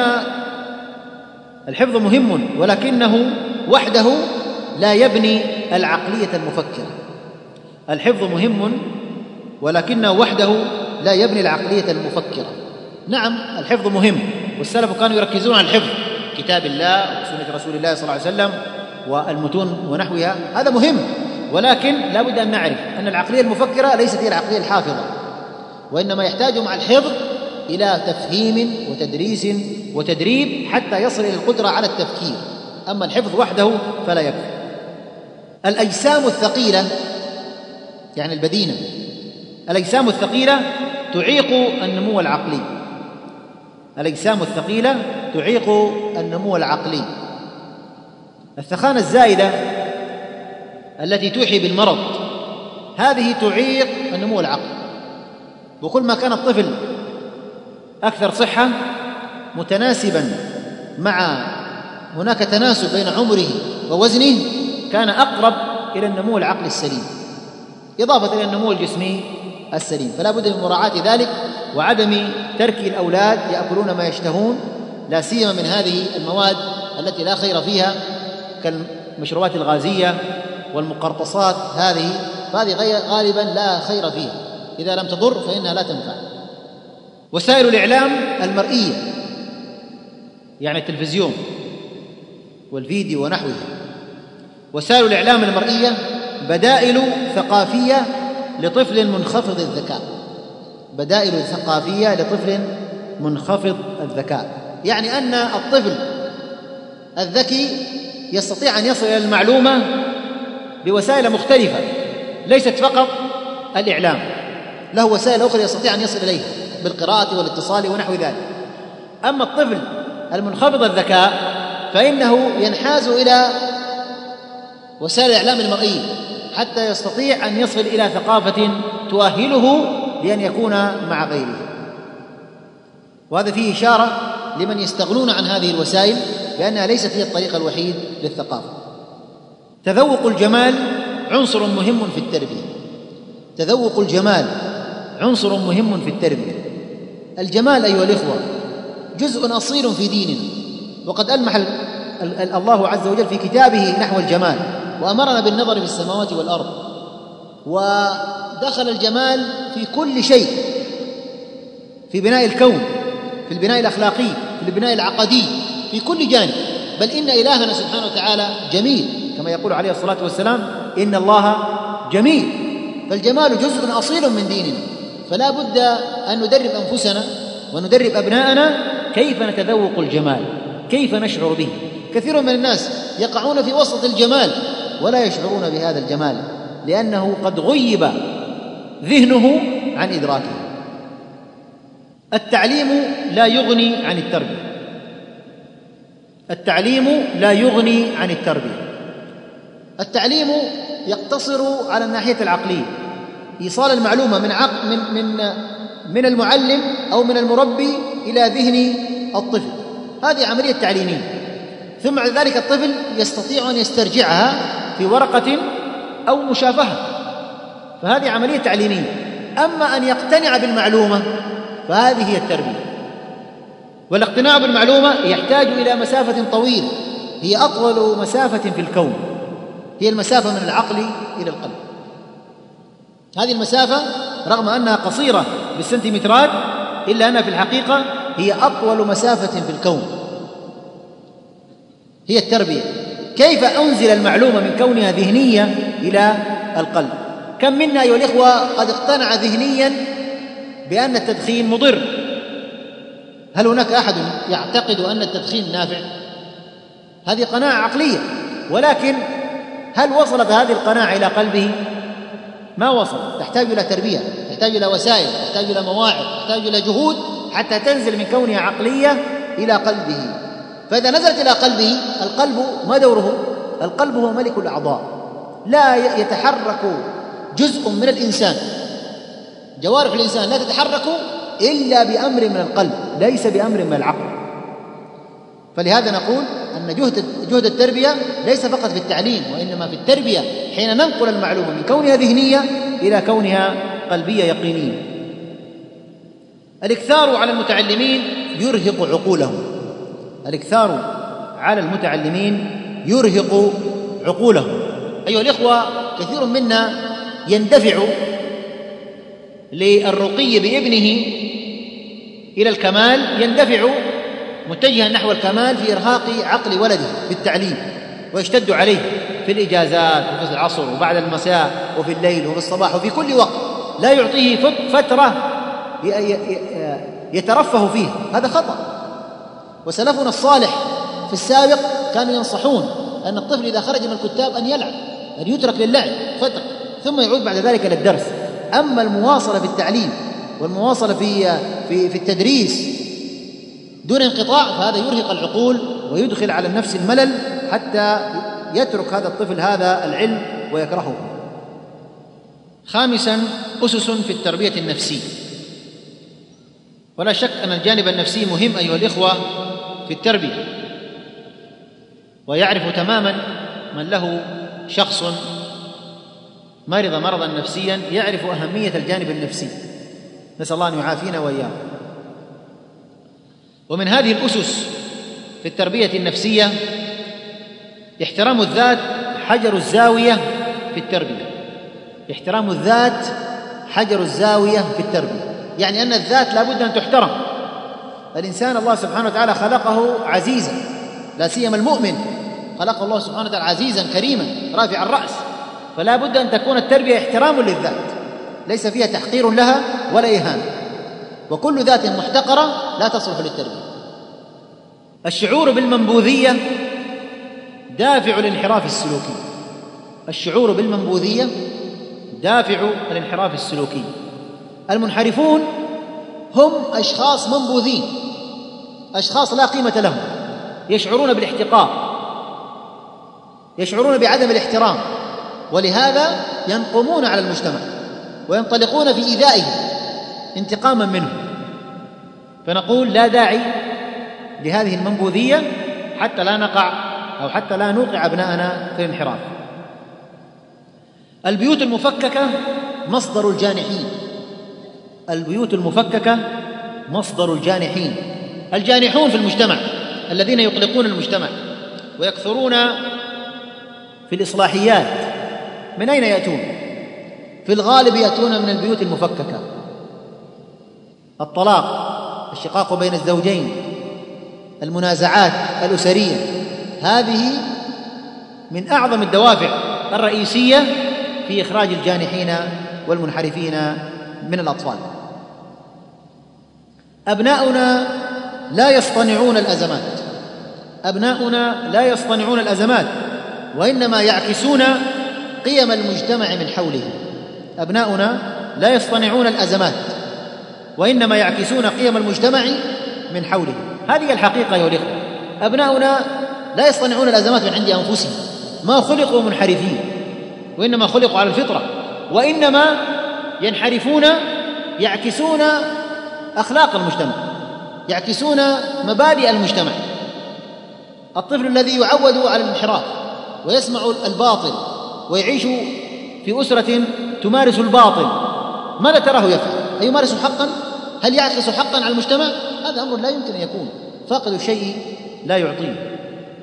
الحفظ مهم ولكنه وحده لا يبني العقلية المفكرة. الحفظ مهم ولكنه وحده لا يبني العقلية المفكرة. نعم الحفظ مهم، والسلف كانوا يركزون على الحفظ، كتاب الله وسنة رسول الله صلى الله عليه وسلم والمتون ونحوها، هذا مهم، ولكن لا بد أن نعرف أن العقلية المفكرة ليست هي العقلية الحافظة، وإنما يحتاج مع الحفظ إلى تفهيم وتدريس وتدريب حتى يصل إلى القدرة على التفكير، أما الحفظ وحده فلا يكفي. الأجسام الثقيلة يعني البدينة، الأجسام الثقيلة تعيق النمو العقلي، الأجسام الثقيلة تعيق النمو العقلي. الثخانة الزائدة التي توحي بالمرض هذه تعيق النمو العقلي، وكل ما كان الطفل أكثر صحة متناسبا مع هناك تناسب بين عمره ووزنه كان أقرب إلى النمو العقلي السليم إضافة إلى النمو الجسمي السليم. فلا بد من مراعاة ذلك وعدم ترك الأولاد يأكلون ما يشتهون، لا سيما من هذه المواد التي لا خير فيها كالمشروبات الغازية والمقرطصات، هذه فهذه غالبا لا خير فيها، إذا لم تضر فإنها لا تنفع. وسائل الإعلام المرئية يعني التلفزيون والفيديو ونحوه، وسائل الإعلام المرئية بدائل ثقافية لطفل منخفض الذكاء، بدائل ثقافية لطفل منخفض الذكاء، يعني أن الطفل الذكي يستطيع أن يصل إلى المعلومة بوسائل مختلفة، ليست فقط الإعلام، له وسائل أخرى يستطيع أن يصل إليها بالقراءة والاتصال ونحو ذلك. أما الطفل المنخفض الذكاء فإنه ينحاز إلى وسائل الإعلام المرئية حتى يستطيع أن يصل إلى ثقافة تؤهله لأن يكون مع غيره، وهذا فيه إشارة لمن يستغنون عن هذه الوسائل بأنها ليست هي الطريق الوحيد للثقافة. تذوق الجمال عنصر مهم في التربية، تذوق الجمال عنصر مهم في التربية. الجمال أيها الإخوة جزء أصيل في ديننا، وقد ألمح الله عز وجل في كتابه نحو الجمال وأمرنا بالنظر في السماوات والأرض، ودخل الجمال في كل شيء، في بناء الكون، في البناء الأخلاقي، في البناء العقدي، في كل جانب. بل إن إلهنا سبحانه وتعالى جميل كما يقول عليه الصلاة والسلام إن الله جميل، فالجمال جزء أصيل من ديننا، فلا بد أن ندرب أنفسنا وندرب أبناءنا كيف نتذوق الجمال، كيف نشعر به. كثير من الناس يقعون في وسط الجمال ولا يشعرون بهذا الجمال لأنه قد غيب ذهنه عن إدراكه. التعليم لا يغني عن التربية، التعليم لا يغني عن التربية. التعليم يقتصر على الناحية العقلية، إيصال المعلومة من عقل من من من المعلم أو من المربي إلى ذهن الطفل، هذه عملية تعليمية. ثم بعد ذلك الطفل يستطيع أن يسترجعها في ورقة أو مشافهة، فهذه عملية تعليمية. أما أن يقتنع بالمعلومة فهذه هي التربية، والاقتناع بالمعلومة يحتاج إلى مسافة طويلة، هي أطول مسافة في الكون، هي المسافة من العقل إلى القلب. هذه المسافة رغم أنها قصيرة بالسنتيمترات إلا أنها في الحقيقة هي أطول مسافة في الكون، هي التربية. كيف أنزل المعلومة من كونها ذهنية إلى القلب؟ كم منا أيها الإخوة قد اقتنع ذهنيا بأن التدخين مضر؟ هل هناك أحد يعتقد أن التدخين نافع؟ هذه قناعة عقلية، ولكن هل وصلت هذه القناعة إلى قلبه؟ ما وصلت، تحتاج إلى تربية، تحتاج إلى وسائل، تحتاج إلى مواعظ، تحتاج إلى جهود حتى تنزل من كونها عقلية إلى قلبه. فإذا نزلت إلى قلبه، القلب ما دوره؟ القلب هو ملك الأعضاء، لا يتحرك جزء من الإنسان، جوارح الإنسان لا تتحرك إلا بأمر من القلب، ليس بأمر من العقل. فلهذا نقول أن جهد جهد التربية ليس فقط في التعليم، وإنما في التربية حين ننقل المعلومة من كونها ذهنية إلى كونها قلبية يقينية. الإكثار على المتعلمين يرهق عقولهم، الإكثار على المتعلمين يرهق عقولهم. أيها الإخوة، كثير منا يندفع للرقي بابنه إلى الكمال، يندفع متجها نحو الكمال في إرهاق عقل ولده بالتعليم، ويشتد عليه في الإجازات وفي العصر وبعد المساء وفي الليل وفي الصباح وفي كل وقت، لا يعطيه فترة يترفه فيه. هذا خطأ. وسلفنا الصالح في السابق كانوا ينصحون أن الطفل إذا خرج من الكتاب أن يلعب، أن يترك للعب فترة ثم يعود بعد ذلك للدرس. أما المواصلة في التعليم والمواصلة في في في التدريس دون انقطاع فهذا يرهق العقول ويدخل على النفس الملل حتى يترك هذا الطفل هذا العلم ويكرهه. خامسا، أسس في التربية النفسية. ولا شك أن الجانب النفسي مهم أيها الإخوة في التربية، ويعرف تماما من له شخص مرض مرضا نفسيا يعرف أهمية الجانب النفسي، نسأل الله أن يعافينا وإياه. ومن هذه الأسس في التربية النفسية احترام الذات حجر الزاوية في التربية. احترام الذات حجر الزاوية في التربية، يعني أن الذات لا بد أن تحترم. الإنسان الله سبحانه وتعالى خلقه عزيزا، لا سيما المؤمن خلق الله سبحانه وتعالى عزيزا كريما رافع الرأس، فلا بد أن تكون التربية احترام للذات، ليس فيها تحقير لها ولا إهانة، وكل ذات محتقرة لا تصلح للتربية. الشعور بالمنبوذية دافع الانحراف السلوكي. الشعور بالمنبوذية دافع الانحراف السلوكي. المنحرفون هم أشخاص منبوذين، أشخاص لا قيمة لهم، يشعرون بالاحتقار، يشعرون بعدم الاحترام، ولهذا ينقمون على المجتمع وينطلقون في إيذائه انتقاما منه. فنقول لا داعي لهذه المنبوذية حتى لا نقع أو حتى لا نوقع أبناءنا في الانحراف. البيوت المفككة مصدر الجانحين. البيوت المفككة مصدر الجانحين. الجانحون في المجتمع الذين يقلقون المجتمع ويكثرون في الإصلاحيات من أين يأتون؟ في الغالب يأتون من البيوت المفككة. الطلاق، الشقاق بين الزوجين، المنازعات الأسرية، هذه من أعظم الدوافع الرئيسية في إخراج الجانحين والمنحرفين من الأطفال. أبناؤنا لا يصطنعون الأزمات، أبناؤنا لا يصطنعون الأزمات وإنما يعكسون قيم المجتمع من حولهم. أبناؤنا لا يصطنعون الأزمات وإنما يعكسون قيم المجتمع من حولهم. هذه الحقيقة يا الإخوة. أبناؤنا لا يصطنعون الأزمات من عند أنفسهم، ما خلقوا منحرفين، وإنما خلقوا على الفطرة، وإنما ينحرفون يعكسون أخلاق المجتمع، يعكسون مبادئ المجتمع. الطفل الذي يعود على الانحراف ويسمع الباطل ويعيش في أسرة تمارس الباطل، ماذا تراه يفعل؟ أيمارس حقا؟ هل يعكس حقا على المجتمع؟ هذا أمر لا يمكن أن يكون، فاقد الشيء لا يعطيه.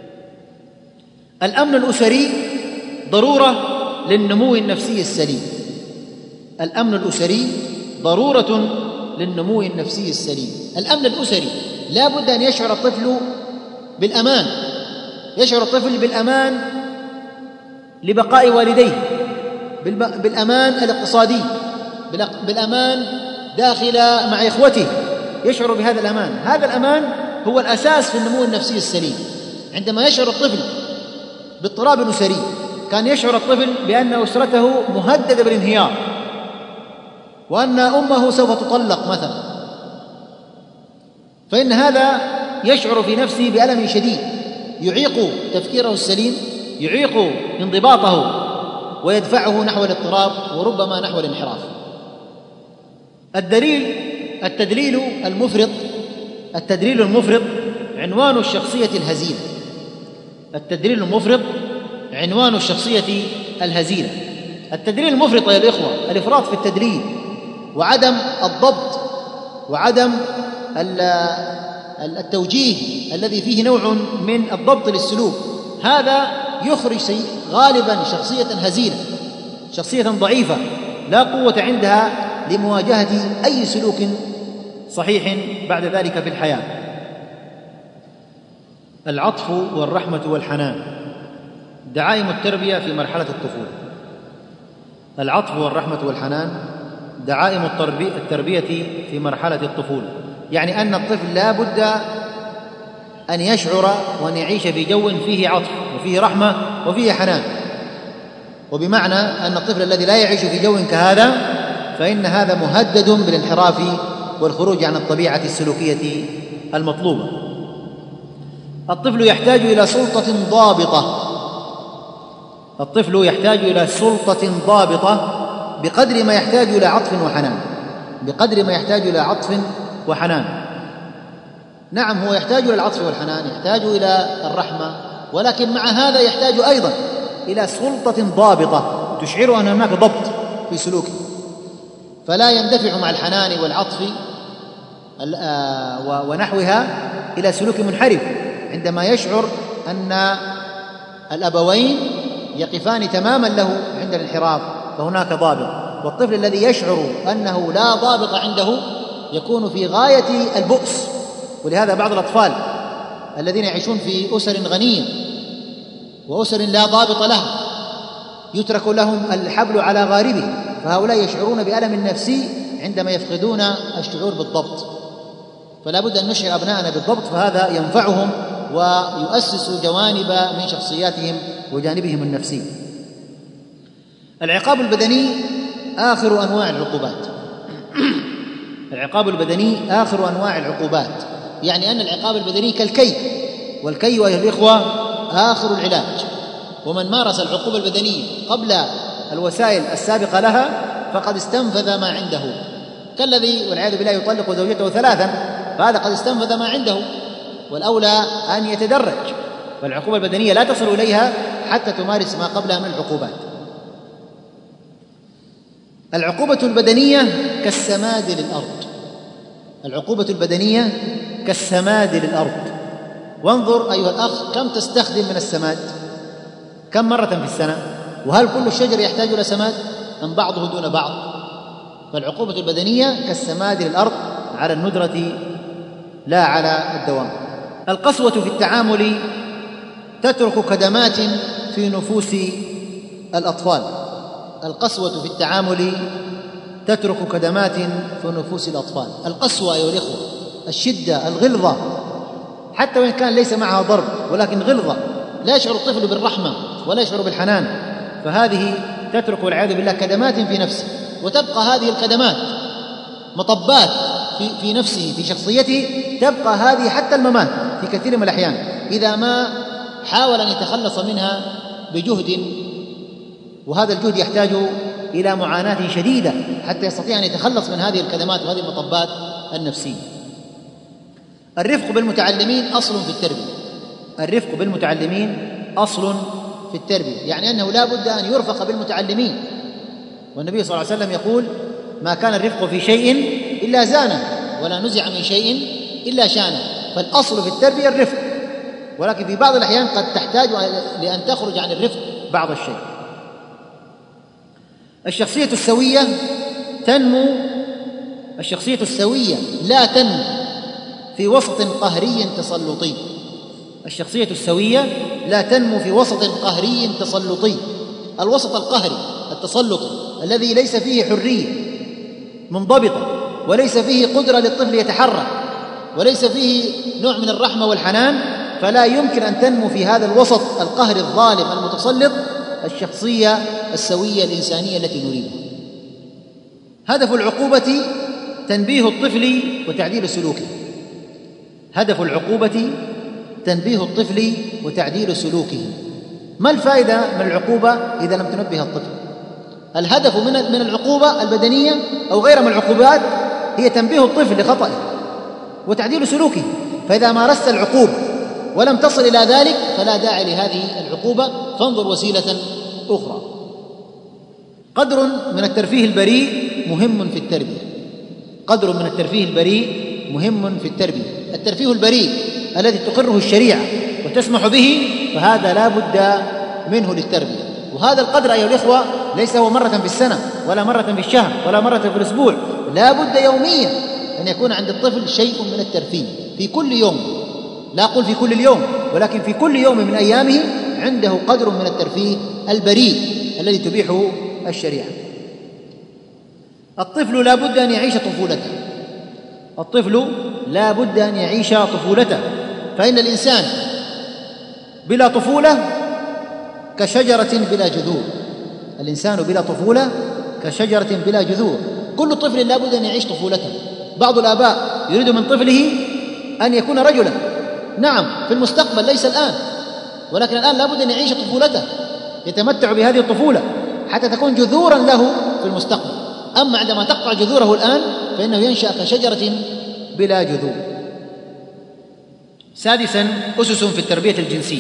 الأمن الأسري ضرورة للنمو النفسي السليم. الأمن الأسري ضرورة للنمو النفسي السليم. الأمن الأسري لا بد أن يشعر الطفل بالأمان، يشعر الطفل بالأمان لبقاء والديه، بالأمان الاقتصادي، بالأمان داخل مع إخوته، يشعر بهذا الأمان. هذا الأمان هو الأساس في النمو النفسي السليم. عندما يشعر الطفل باضطراب أسري، كان يشعر الطفل بأن أسرته مهددة بالانهيار، وأن أمه سوف تطلق مثلا، فإن هذا يشعر في نفسه بألم شديد يعيق تفكيره السليم، يعيق انضباطه، ويدفعه نحو الاضطراب وربما نحو الانحراف. الدليل التدليل المفرط التدليل المفرط عنوان الشخصية الهزيلة. التدليل المفرط عنوان الشخصية الهزيلة. التدليل المفرط يا الإخوة الإفراط في التدليل وعدم الضبط وعدم التوجيه الذي فيه نوع من الضبط للسلوك، هذا يخرج غالبا شخصية هزيلة، شخصية ضعيفة لا قوة عندها لمواجهة أي سلوك صحيح بعد ذلك في الحياة. العطف والرحمة والحنان دعائم التربية في مرحلة الطفولة. العطف والرحمة والحنان دعائم التربية في مرحلة الطفولة، يعني أن الطفل لا بد أن يشعر وأن يعيش في جو فيه عطف وفيه رحمة وفيه حنان. وبمعنى أن الطفل الذي لا يعيش في جو كهذا فإن هذا مهدد بالانحراف والخروج عن الطبيعة السلوكية المطلوبة. الطفل يحتاج إلى سلطة ضابطة. الطفل يحتاج إلى سلطة ضابطة بقدر ما يحتاج إلى عطف وحنان، بقدر ما يحتاج إلى عطف وحنان. نعم، هو يحتاج إلى العطف والحنان، يحتاج إلى الرحمة، ولكن مع هذا يحتاج أيضا إلى سلطة ضابطة تشعر أن هناك ضبط في سلوكه، فلا يندفع مع الحنان والعطف ونحوها إلى سلوك منحرف عندما يشعر أن الأبوين يقفان تماما له عند الانحراف، فهناك ضابط. والطفل الذي يشعر أنه لا ضابط عنده يكون في غاية البؤس. ولهذا بعض الأطفال الذين يعيشون في أسر غنية وأسر لا ضابط لها يترك لهم الحبل على غاربه، فهؤلاء يشعرون بألم نفسي عندما يفقدون الشعور بالضبط. فلا بد أن نشعر أبناءنا بالضبط، فهذا ينفعهم ويؤسس جوانب من شخصياتهم وجانبهم النفسي. العقاب البدني آخر أنواع العقوبات. العقاب البدني آخر أنواع العقوبات، يعني أن العقاب البدني كالكي، والكي أيها الإخوة آخر العلاج. ومن مارس العقوبة البدنية قبل الوسائل السابقة لها فقد استنفذ ما عنده، كالذي والعياذ بالله يطلق زوجته ثلاثا، فهذا قد استنفذ ما عنده، والأولى أن يتدرج. فالعقوبة البدنية لا تصل إليها حتى تمارس ما قبلها من العقوبات. العقوبة البدنية كالسماد للأرض. العقوبة البدنية كالسماد للأرض. وانظر أيها الأخ كم تستخدم من السماد، كم مرة في السنة، وهل كل الشجر يحتاج إلى سماد أم بعضه دون بعض؟ فالعقوبة البدنية كالسماد للأرض على الندرة لا على الدوام. القسوة في التعامل تترك كدمات في نفوس الأطفال. القسوة في التعامل تترك كدمات في نفوس الأطفال. القسوة أيها الإخوة، الشدة، الغلظة، حتى وإن كان ليس معها ضرب ولكن غلظة، لا يشعر الطفل بالرحمة ولا يشعر بالحنان، فهذه تترك والعياذ بالله كدمات في نفسه، وتبقى هذه الكدمات مطبات في, في نفسه في شخصيته، تبقى هذه حتى الممات في كثير من الأحيان إذا ما حاول أن يتخلص منها بجهد، وهذا الجهد يحتاج إلى معاناة شديدة حتى يستطيع أن يتخلص من هذه الكدمات وهذه المطبات النفسية. الرفق بالمتعلمين أصل في التربية. الرفق بالمتعلمين أصل في التربية، يعني أنه لا بد أن يرفق بالمتعلمين. والنبي صلى الله عليه وسلم يقول: ما كان الرفق في شيء إلا زانه، ولا نزع من شيء إلا شانه. فالأصل في التربية الرفق، ولكن في بعض الأحيان قد تحتاج لأن تخرج عن الرفق بعض الشيء. الشخصية السوية تنمو الشخصية السوية لا تنمو في وسط قهري تسلطي. الشخصية السوية لا تنمو في وسط قهري تسلطي. الوسط القهري التسلطي الذي ليس فيه حرية منضبطة، وليس فيه قدرة للطفل يتحرك، وليس فيه نوع من الرحمة والحنان، فلا يمكن أن تنمو في هذا الوسط القهري الظالم المتسلط الشخصية السوية الإنسانية التي نريدها. هدف العقوبة تنبيه الطفل وتعديل سلوكه. هدف العقوبة تنبيه الطفل وتعديل سلوكه. ما الفائدة من العقوبة إذا لم تنبه الطفل؟ الهدف من من العقوبة البدنية أو غيرها من العقوبات هي تنبيه الطفل لخطئه وتعديل سلوكه. فإذا مارست العقوبة ولم تصل إلى ذلك فلا داعي لهذه العقوبة، فانظر وسيلة أخرى. قدر من الترفيه البريء مهم في التربية. قدر من الترفيه البريء مهم في التربية. الترفيه البريء الذي تقره الشريعة وتسمح به فهذا لا بد منه للتربية. وهذا القدر أيها الإخوة ليس هو مرة في السنة ولا مرة في الشهر ولا مرة في الأسبوع، لا بد يوميا أن يكون عند الطفل شيء من الترفيه في كل يوم. لا أقول في كل اليوم، ولكن في كل يوم من أيامه عنده قدر من الترفيه البريء الذي تبيحه الشريعة. الطفل لا بد أن يعيش طفولته. الطفل لا بد أن يعيش طفولته، فإن الإنسان بلا طفولة كشجرة بلا جذور. الإنسان بلا طفولة كشجرة بلا جذور. كل طفل لا بد أن يعيش طفولته. بعض الآباء يريد من طفله أن يكون رجلا، نعم في المستقبل ليس الآن، ولكن الآن لا بد أن يعيش طفولته، يتمتع بهذه الطفولة حتى تكون جذورا له في المستقبل. أما عندما تقطع جذوره الآن فإنه ينشأ كشجرة بلا جذور. سادسا، أسس في التربية الجنسية،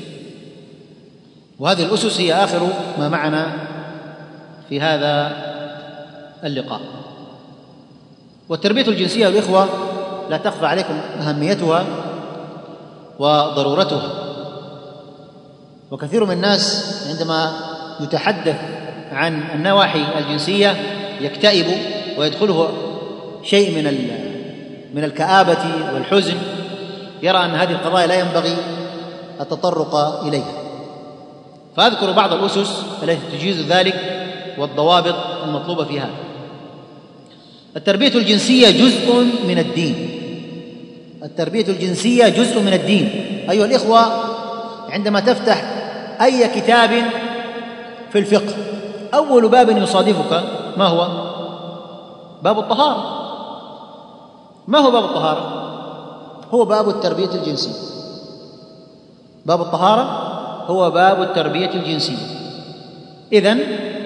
وهذه الأسس هي آخر ما معنا في هذا اللقاء. والتربية الجنسية الإخوة لا تخفى عليكم أهميتها وضرورتها. وكثير من الناس عندما يتحدث عن النواحي الجنسية يكتئب ويدخله شيء من من الكآبة والحزن، يرى أن هذه القضايا لا ينبغي التطرق إليها. فأذكر بعض الأسس التي تجيز ذلك والضوابط المطلوبة في هذا. التربية الجنسية جزء من الدين. التربية الجنسية جزء من الدين. أيها الإخوة، عندما تفتح أي كتاب في الفقه أول باب يصادفك ما هو؟ باب الطهارة. ما هو باب الطهارة؟ هو باب التربية الجنسية. باب الطهارة هو باب التربية الجنسية. إذن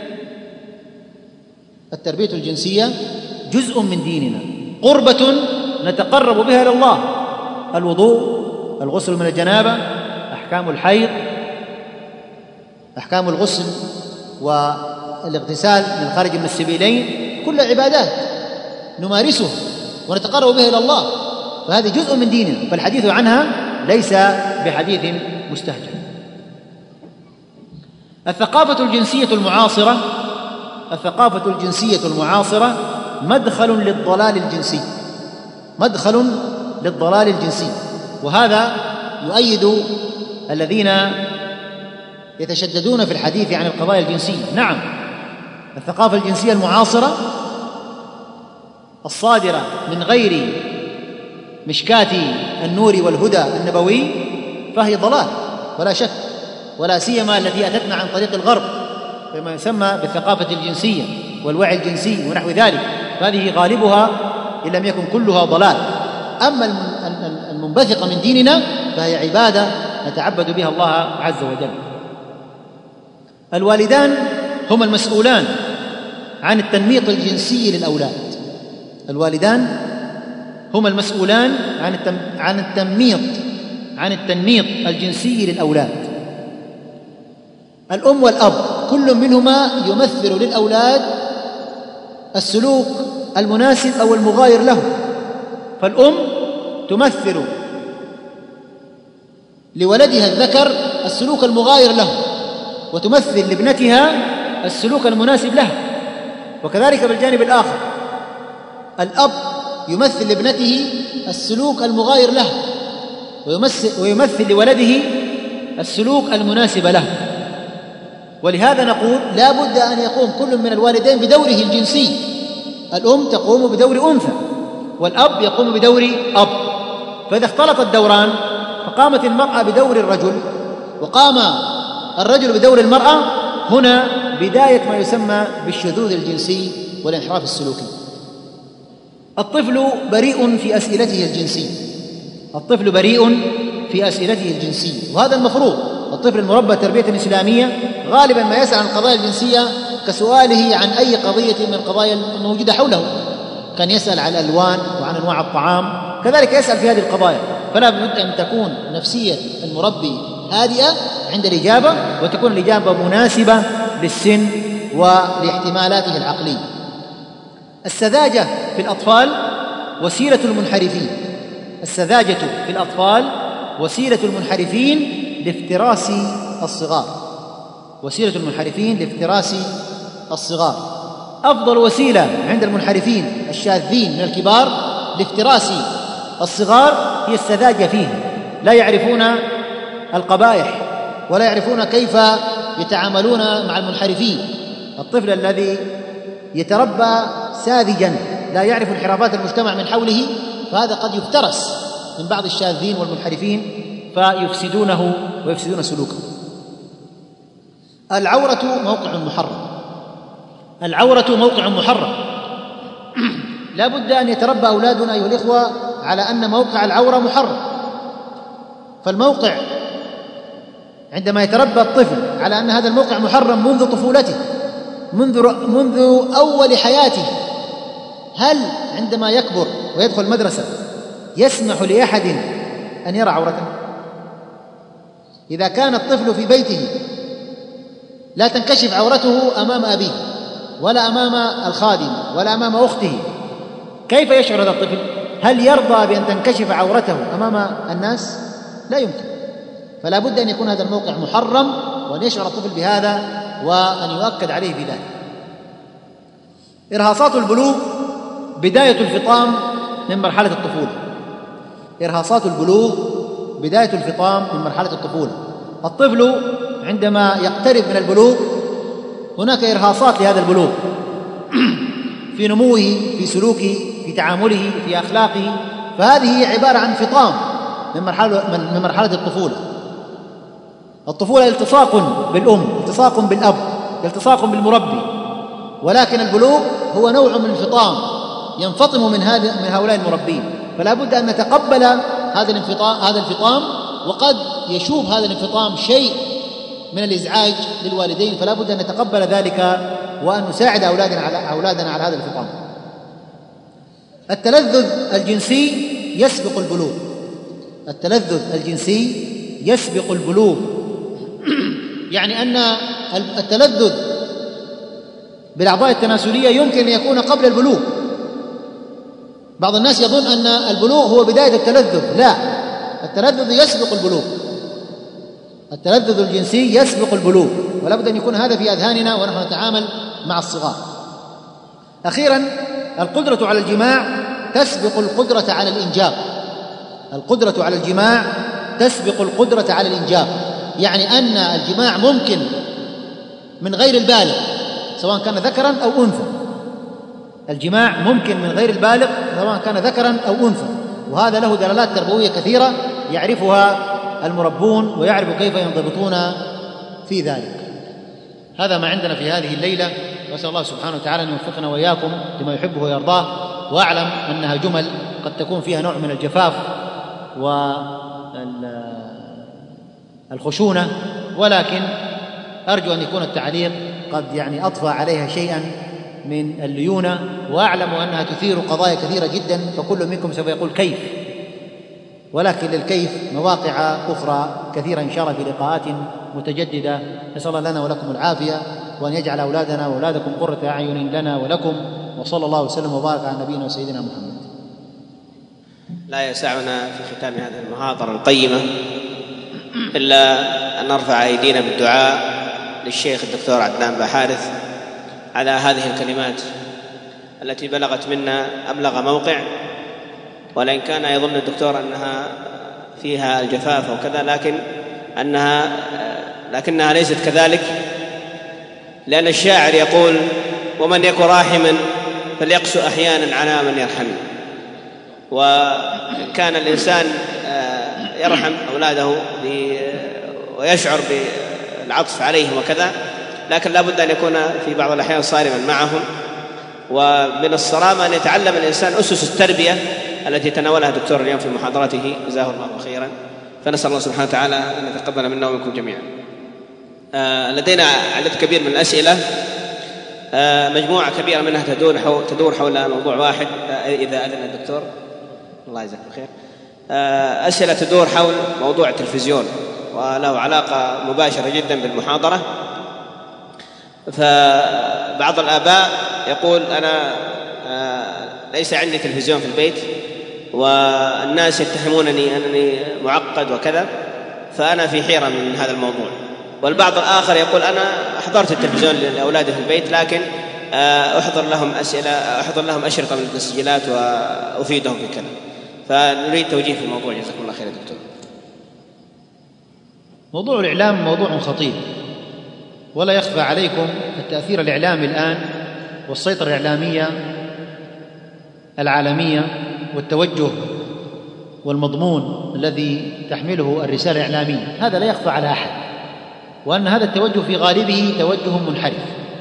التربية الجنسية جزء من ديننا، قربة نتقرب بها إلى الله. الوضوء، الغسل من الجنابة، أحكام الحيض، أحكام الغسل والاغتسال من الخارج من السبيلين، كل عبادات نمارسها ونتقرب بها إلى الله، فهذه جزء من ديننا، فالحديث عنها ليس بحديث مستهجن. الثقافة الجنسية المعاصرة الثقافة الجنسية المعاصرة مدخل للضلال الجنسي، مدخل للضلال الجنسي، وهذا يؤيد الذين يتشددون في الحديث عن القضايا الجنسية. نعم، الثقافة الجنسية المعاصرة الصادرة من غير مشكاة النور والهدى النبوي فهي ضلال ولا شك، ولا سيما التي أتتنا عن طريق الغرب فيما يسمى بالثقافة الجنسية والوعي الجنسي ونحو ذلك، فهذه غالبها إن لم يكن كلها ضلال. أما المنبثقة من ديننا فهي عبادة نتعبد بها الله عز وجل. الوالدان هم المسؤولان عن التنميط الجنسي للأولاد. الوالدان هم المسؤولان عن عن التنميط عن التنميط الجنسي للأولاد. الأم والأب كل منهما يمثل للأولاد السلوك المناسب أو المغاير له، فالأم تمثل لولدها الذكر السلوك المغاير له، وتمثل لابنتها السلوك المناسب له. وكذلك بالجانب الآخر الأب يمثل لابنته السلوك المغاير له، ويمثل, ويمثل لولده السلوك المناسب له. ولهذا نقول لا بد أن يقوم كل من الوالدين بدوره الجنسي. الأم تقوم بدور أنثى والأب يقوم بدور أب، فإذا اختلط الدوران فقامت المرأة بدور الرجل وقام الرجل بدور المرأة، هنا بداية ما يسمى بالشذوذ الجنسي والانحراف السلوكي. الطفل بريء في أسئلته الجنسية، الطفل بريء في أسئلته الجنسية، وهذا المفروض. الطفل المربى تربية إسلامية غالبا ما يسأل عن القضايا الجنسية كسؤاله عن أي قضية من القضايا الموجودة حوله، كان يسأل عن الألوان وعن أنواع الطعام، كذلك يسأل في هذه القضايا. فلا بد أن تكون نفسية المربي هادئة عند الإجابة، وتكون الإجابة مناسبة للسن ولاحتمالاته العقلية. السذاجة في الأطفال وسيلة المنحرفين، السذاجة في الأطفال وسيلة المنحرفين لافتراس الصغار، وسيلة المنحرفين لافتراس الصغار. أفضل وسيلة عند المنحرفين الشاذين من الكبار لافتراس الصغار هي السذاجة فيه، لا يعرفون القبائح ولا يعرفون كيف يتعاملون مع المنحرفين. الطفل الذي يتربى ساذجا لا يعرف انحرافات المجتمع من حوله، فهذا قد يفترس من بعض الشاذين والمنحرفين فيفسدونه ويفسدون سلوكه. العورة موقع محرم، العورة موقع محرم. لا بد أن يتربى أولادنا أيها الإخوة على أن موقع العورة محرم. فالموقع عندما يتربى الطفل على أن هذا الموقع محرم منذ طفولته، منذ منذ أول حياته، هل عندما يكبر ويدخل المدرسة يسمح لأحد أن يرى عورته؟ إذا كان الطفل في بيته لا تنكشف عورته أمام أبيه ولا أمام الخادم ولا أمام أخته، كيف يشعر هذا الطفل؟ هل يرضى بأن تنكشف عورته أمام الناس؟ لا يمكن. فلا بد أن يكون هذا الموقع محرم، وأن يشعر الطفل بهذا وأن يؤكد عليه بذلك. إرهاصات البلوغ بداية الفطام من مرحلة الطفولة، إرهاصات البلوغ بداية الفطام من مرحلة الطفولة. الطفل عندما يقترب من البلوغ هناك إرهاصات لهذا البلوغ في نموه، في سلوكه، في تعامله، في أخلاقه، فهذه عبارة عن فطام من مرحلة من مرحلة الطفولة. الطفولة التصاق بالأم، التصاق بالأب، التصاق بالمربي، ولكن البلوغ هو نوع من الفطام ينفطم من هذا من هؤلاء المربين. فلا بد أن نتقبل هذا الانفطام هذا الفطام وقد يشوب هذا الانفطام شيء من الإزعاج للوالدين، فلا بد أن نتقبل ذلك وأن نساعد أولادنا على أولادنا على هذا الفطام. التلذذ الجنسي يسبق البلوغ، التلذذ الجنسي يسبق البلوغ، يعني أن التلذذ بالأعضاء التناسلية يمكن أن يكون قبل البلوغ. بعض الناس يظن أن البلوغ هو بداية التلذذ، لا، التلذذ يسبق البلوغ، التلذذ الجنسي يسبق البلوغ، ولا بد أن يكون هذا في أذهاننا ونحن نتعامل مع الصغار. أخيرا، القدرة على الجماع تسبق القدرة على الإنجاب، القدرة على الجماع تسبق القدرة على الإنجاب، يعني أن الجماع ممكن من غير البالغ سواء كان ذكرا أو أنثى، الجماع ممكن من غير البالغ سواء كان ذكرا أو أنثى، وهذا له دلالات تربوية كثيرة يعرفها المربون ويعرف كيف ينضبطون في ذلك. هذا ما عندنا في هذه الليلة، وأسأل الله سبحانه وتعالى أن يوفقنا وإياكم لما يحبه ويرضاه، وأعلم أنها جمل قد تكون فيها نوع من الجفاف والخشونة، ولكن أرجو أن يكون التعليق قد يعني أضفى عليها شيئا من الليونة، وأعلم أنها تثير قضايا كثيرة جدا، فكل منكم سوف يقول كيف ولكن للكيف مواقع أخرى كثيرة إن شاء الله في لقاءات متجددة. نسأل الله لنا ولكم العافية، وأن يجعل أولادنا وأولادكم قرة أعين لنا ولكم، وصلى الله وسلم وبارك على نبينا وسيدنا محمد. لا يسعنا في ختام هذه المحاضرة القيمة إلا أن نرفع أيدينا بالدعاء للشيخ الدكتور عدنان بحارث على هذه الكلمات التي بلغت منا أبلغ موقع، ولئن كان يظن الدكتور أنها فيها الجفاف وكذا، لكن أنها لكنها ليست كذلك، لأن الشاعر يقول: ومن يك راحما فليقسو أحيانا على من يرحم. وكان الإنسان يرحم أولاده ويشعر بالعطف عليهم وكذا، لكن لا بد أن يكون في بعض الأحيان صارما معهم. ومن الصرامة أن يتعلم الإنسان أسس التربية التي تناولها الدكتور اليوم في محاضرته، جزاه الله خيرا. فنسأل الله سبحانه وتعالى أن يتقبل منا ومنكم جميعا. آه لدينا عدد كبير من الأسئلة، آه مجموعة كبيرة منها تدور حول, تدور حول موضوع واحد، آه إذا أذن الدكتور الله يجزاك الخير. آه أسئلة تدور حول موضوع التلفزيون، وله علاقة مباشرة جدا بالمحاضرة. فبعض الآباء يقول: أنا آه ليس عندي تلفزيون في البيت، والناس يتهمونني أنني معقد وكذا، فأنا في حيرة من هذا الموضوع. والبعض الآخر يقول: أنا أحضرت التلفزيون لأولادي في البيت، لكن أحضر لهم أسئلة أحضر لهم أشرطة من التسجيلات وأفيدهم في كذا. فنريد توجيه في الموضوع، جزاكم الله خير يا دكتور. موضوع الإعلام موضوع خطير، ولا يخفى عليكم التأثير الإعلامي الآن والسيطرة الإعلامية العالمية والتوجه والمضمون الذي تحمله الرسالة الإعلامية، هذا لا يخفى على أحد، وأن هذا التوجه في غالبه توجه منحرف.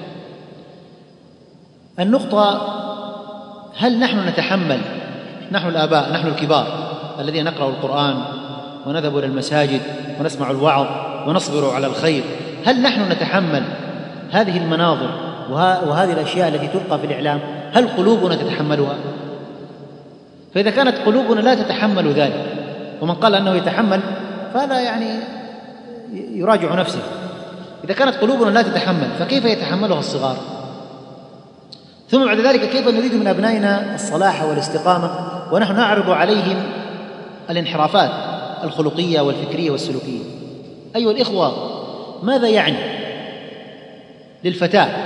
النقطة: هل نحن نتحمل، نحن الآباء، نحن الكبار الذين نقرأ القرآن ونذهب إلى المساجد ونسمع الوعظ ونصبر على الخير، هل نحن نتحمل هذه المناظر وهذه الأشياء التي تلقى في الإعلام؟ هل قلوبنا تتحملها؟ فإذا كانت قلوبنا لا تتحمل ذلك، ومن قال أنه يتحمل فهذا يعني يراجع نفسه. إذا كانت قلوبنا لا تتحمل فكيف يتحملها الصغار؟ ثم بعد ذلك كيف نريد من أبنائنا الصلاح والاستقامة ونحن نعرض عليهم الانحرافات الخلقية والفكرية والسلوكية؟ أيها الإخوة، ماذا يعني للفتاة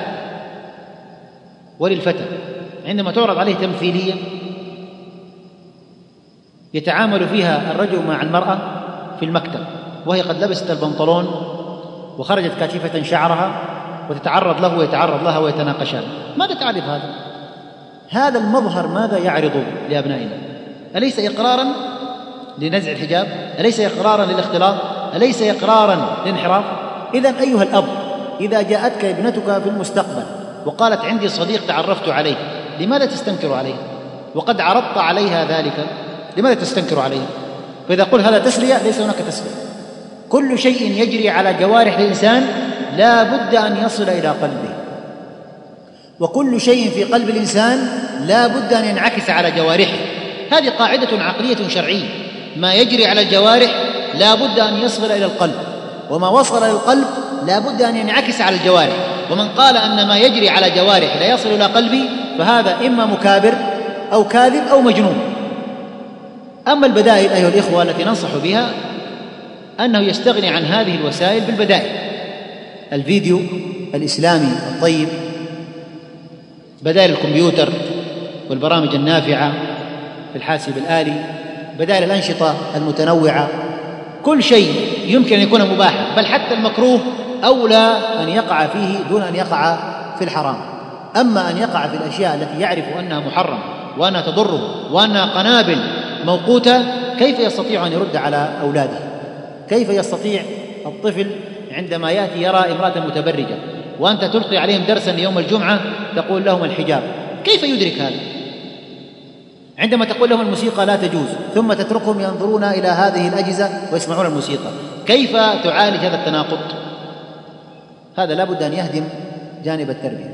وللفتى عندما تعرض عليه تمثيلية يتعامل فيها الرجل مع المرأة في المكتب وهي قد لبست البنطلون وخرجت كاشفة شعرها وتتعرض له ويتعرض لها ويتناقشان؟ ماذا تعرف هذا؟ هذا المظهر ماذا يعرض لأبنائنا؟ أليس إقرارا لنزع الحجاب؟ أليس إقرارا للاختلاط؟ أليس إقرارا للانحراف؟ إذن أيها الأب، إذا جاءتك ابنتك في المستقبل وقالت: عندي صديق تعرفت عليه، لماذا تستنكر عليه؟ وقد عرضت عليها ذلك، لماذا تستنكر عليه؟ فإذا قلت هذا تسلية، ليس هناك تسلية. كل شيء يجري على جوارح الإنسان لا بد أن يصل إلى قلبه، وكل شيء في قلب الإنسان لا بد أن ينعكس على جوارحه. هذه قاعدة عقلية شرعية: ما يجري على الجوارح لا بد أن يصل إلى القلب، وما وصل إلى القلب لا بد أن ينعكس على الجوارح. ومن قال أن ما يجري على جوارح لا يصل إلى قلبي فهذا إما مكابر أو كاذب أو مجنون. أما البدائل أيها الإخوة التي ننصح بها أنه يستغني عن هذه الوسائل بالبدائل: الفيديو الإسلامي الطيب، بدائل الكمبيوتر والبرامج النافعة في الحاسب الآلي، بدائل الأنشطة المتنوعة. كل شيء يمكن أن يكون مباحا، بل حتى المكروه أولى أن يقع فيه دون أن يقع في الحرام. أما أن يقع في الأشياء التي يعرف أنها محرمة وأنها تضره وأنها قنابل موقوتة، كيف يستطيع أن يرد على أولاده؟ كيف يستطيع الطفل عندما يأتي يرى امرأة متبرجة وأنت تلقي عليهم درسا يوم الجمعة تقول لهم الحجاب، كيف يدرك هذا؟ عندما تقول لهم الموسيقى لا تجوز ثم تتركهم ينظرون إلى هذه الأجهزة ويسمعون الموسيقى، كيف تعالج هذا التناقض؟ هذا لا بد أن يهدم جانب التربية.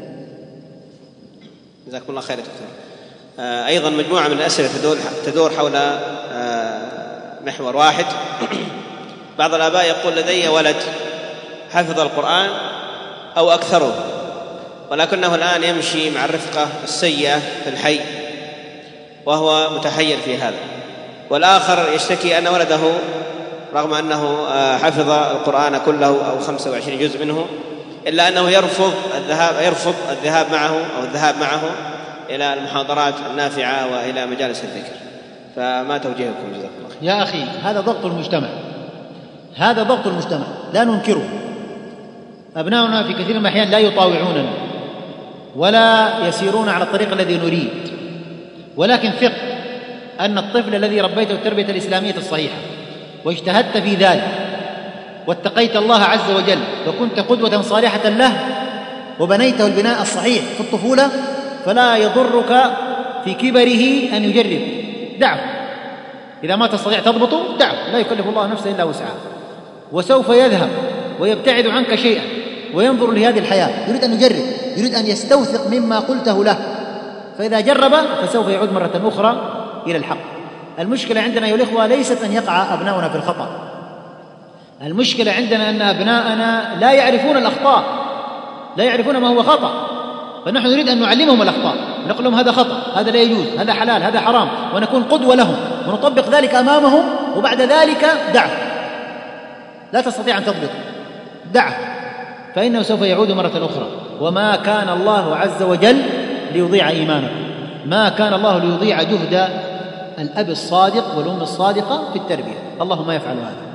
جزاكم الله خير دكتور. أيضا مجموعة من الأسئلة تدور حول محور واحد. بعض الآباء يقول لدي ولد حفظ القرآن أو أكثره، ولكنه الآن يمشي مع الرفقة السيئة في الحي وهو متحير في هذا، والآخر يشتكي أن ولده رغم أنه حفظ القرآن كله أو خمسة وعشرين جزء منه إلا أنه يرفض الذهاب يرفض الذهاب معه أو الذهاب معه إلى المحاضرات النافعة وإلى مجالس الذكر. فما توجيهكم جزاكم الله خير؟ يا أخي هذا ضغط المجتمع، هذا ضغط المجتمع لا ننكره. أبناؤنا في كثير من الأحيان لا يطاوعوننا ولا يسيرون على الطريق الذي نريد، ولكن ثق أن الطفل الذي ربيته التربية الإسلامية الصحيحة واجتهدت في ذلك واتقيت الله عز وجل وكنت قدوة صالحة له وبنيته البناء الصحيح في الطفولة، فلا يضرك في كبره أن يجرب. دعه، إذا ما تستطيع تضبطه دعه، لا يكلف الله نفسا إلا وسعها، وسوف يذهب ويبتعد عنك شيئا وينظر لهذه الحياة، يريد أن يجرب، يريد أن يستوثق مما قلته له، فإذا جرب فسوف يعود مرة أخرى إلى الحق. المشكلة عندنا أيها الإخوة ليست أن يقع أبناؤنا في الخطأ، المشكلة عندنا أن أبناءنا لا يعرفون الأخطاء، لا يعرفون ما هو خطأ، فنحن نريد أن نعلمهم الأخطاء، نقول لهم هذا خطأ، هذا لا يجوز، هذا حلال، هذا حرام، ونكون قدوة لهم ونطبق ذلك أمامهم، وبعد ذلك دعه. لا تستطيع أن تضبط، دعه، فإنه سوف يعود مرة أخرى. وما كان الله عز وجل ليضيع إيمانكم، ما كان الله ليضيع جهد الأب الصادق والأم الصادقة في التربية، الله ما يفعل هذا.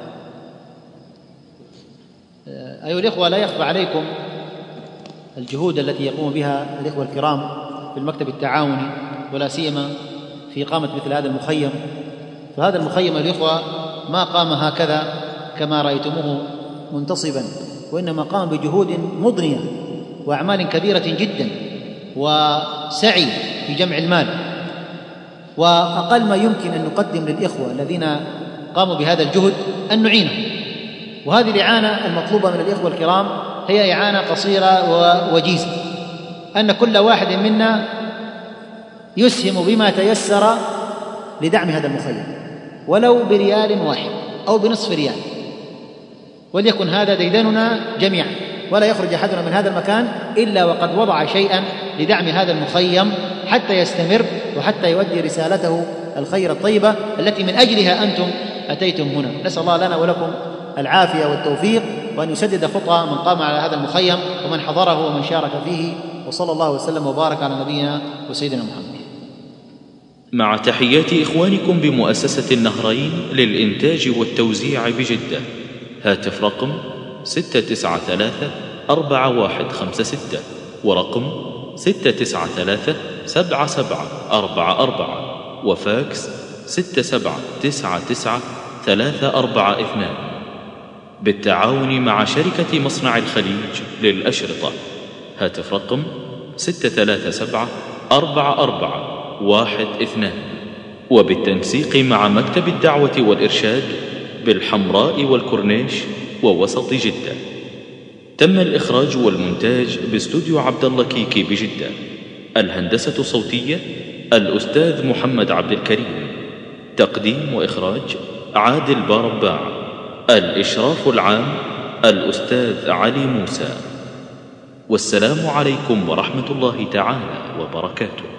أيها الإخوة، لا يخفى عليكم الجهود التي يقوم بها الإخوة الكرام في المكتب التعاوني، ولا سيما في إقامة مثل هذا المخيم. فهذا المخيم الإخوة ما قام هكذا كما رأيتموه منتصبا، وإنما قام بجهود مضنية وأعمال كبيرة جدا وسعي في جمع المال، وأقل ما يمكن أن نقدم للإخوة الذين قاموا بهذا الجهد أن نعينهم. وهذه الإعانة المطلوبة من الإخوة الكرام هي إعانة قصيرة ووجيزة، أن كل واحد منا يسهم بما تيسر لدعم هذا المخيم، ولو بريال واحد أو بنصف ريال، وليكن هذا ديدننا جميعا، ولا يخرج أحدنا من هذا المكان إلا وقد وضع شيئا لدعم هذا المخيم حتى يستمر وحتى يؤدي رسالته الخير الطيبة التي من أجلها أنتم أتيتم هنا. نسأل الله لنا ولكم العافية والتوفيق، وأن يسدد خطى من قام على هذا المخيم ومن حضره ومن شارك فيه، وصلى الله وسلم وبارك على نبينا وسيدنا محمد. مع تحيات إخوانكم بمؤسسة النهرين للإنتاج والتوزيع بجدة. هاتف رقم ستة تسعة ثلاثة أربعة واحد خمسة ستة ورقم ستة تسعة ثلاثة سبعة سبعة أربعة أربعة، وفاكس ستة سبعة تسعة تسعة ثلاثة أربعة اثنان، بالتعاون مع شركة مصنع الخليج للأشرطة. هاتف رقم ستة ثلاثة سبعة أربعة أربعة واحد اثنان، وبالتنسيق مع مكتب الدعوة والإرشاد بالحمراء والكورنيش ووسط جدة. تم الإخراج والمونتاج باستوديو عبد الله كيكي بجدة. الهندسة الصوتية الأستاذ محمد عبد الكريم. تقديم وإخراج عادل بارباع. الإشراف العام الأستاذ علي موسى. والسلام عليكم ورحمة الله تعالى وبركاته.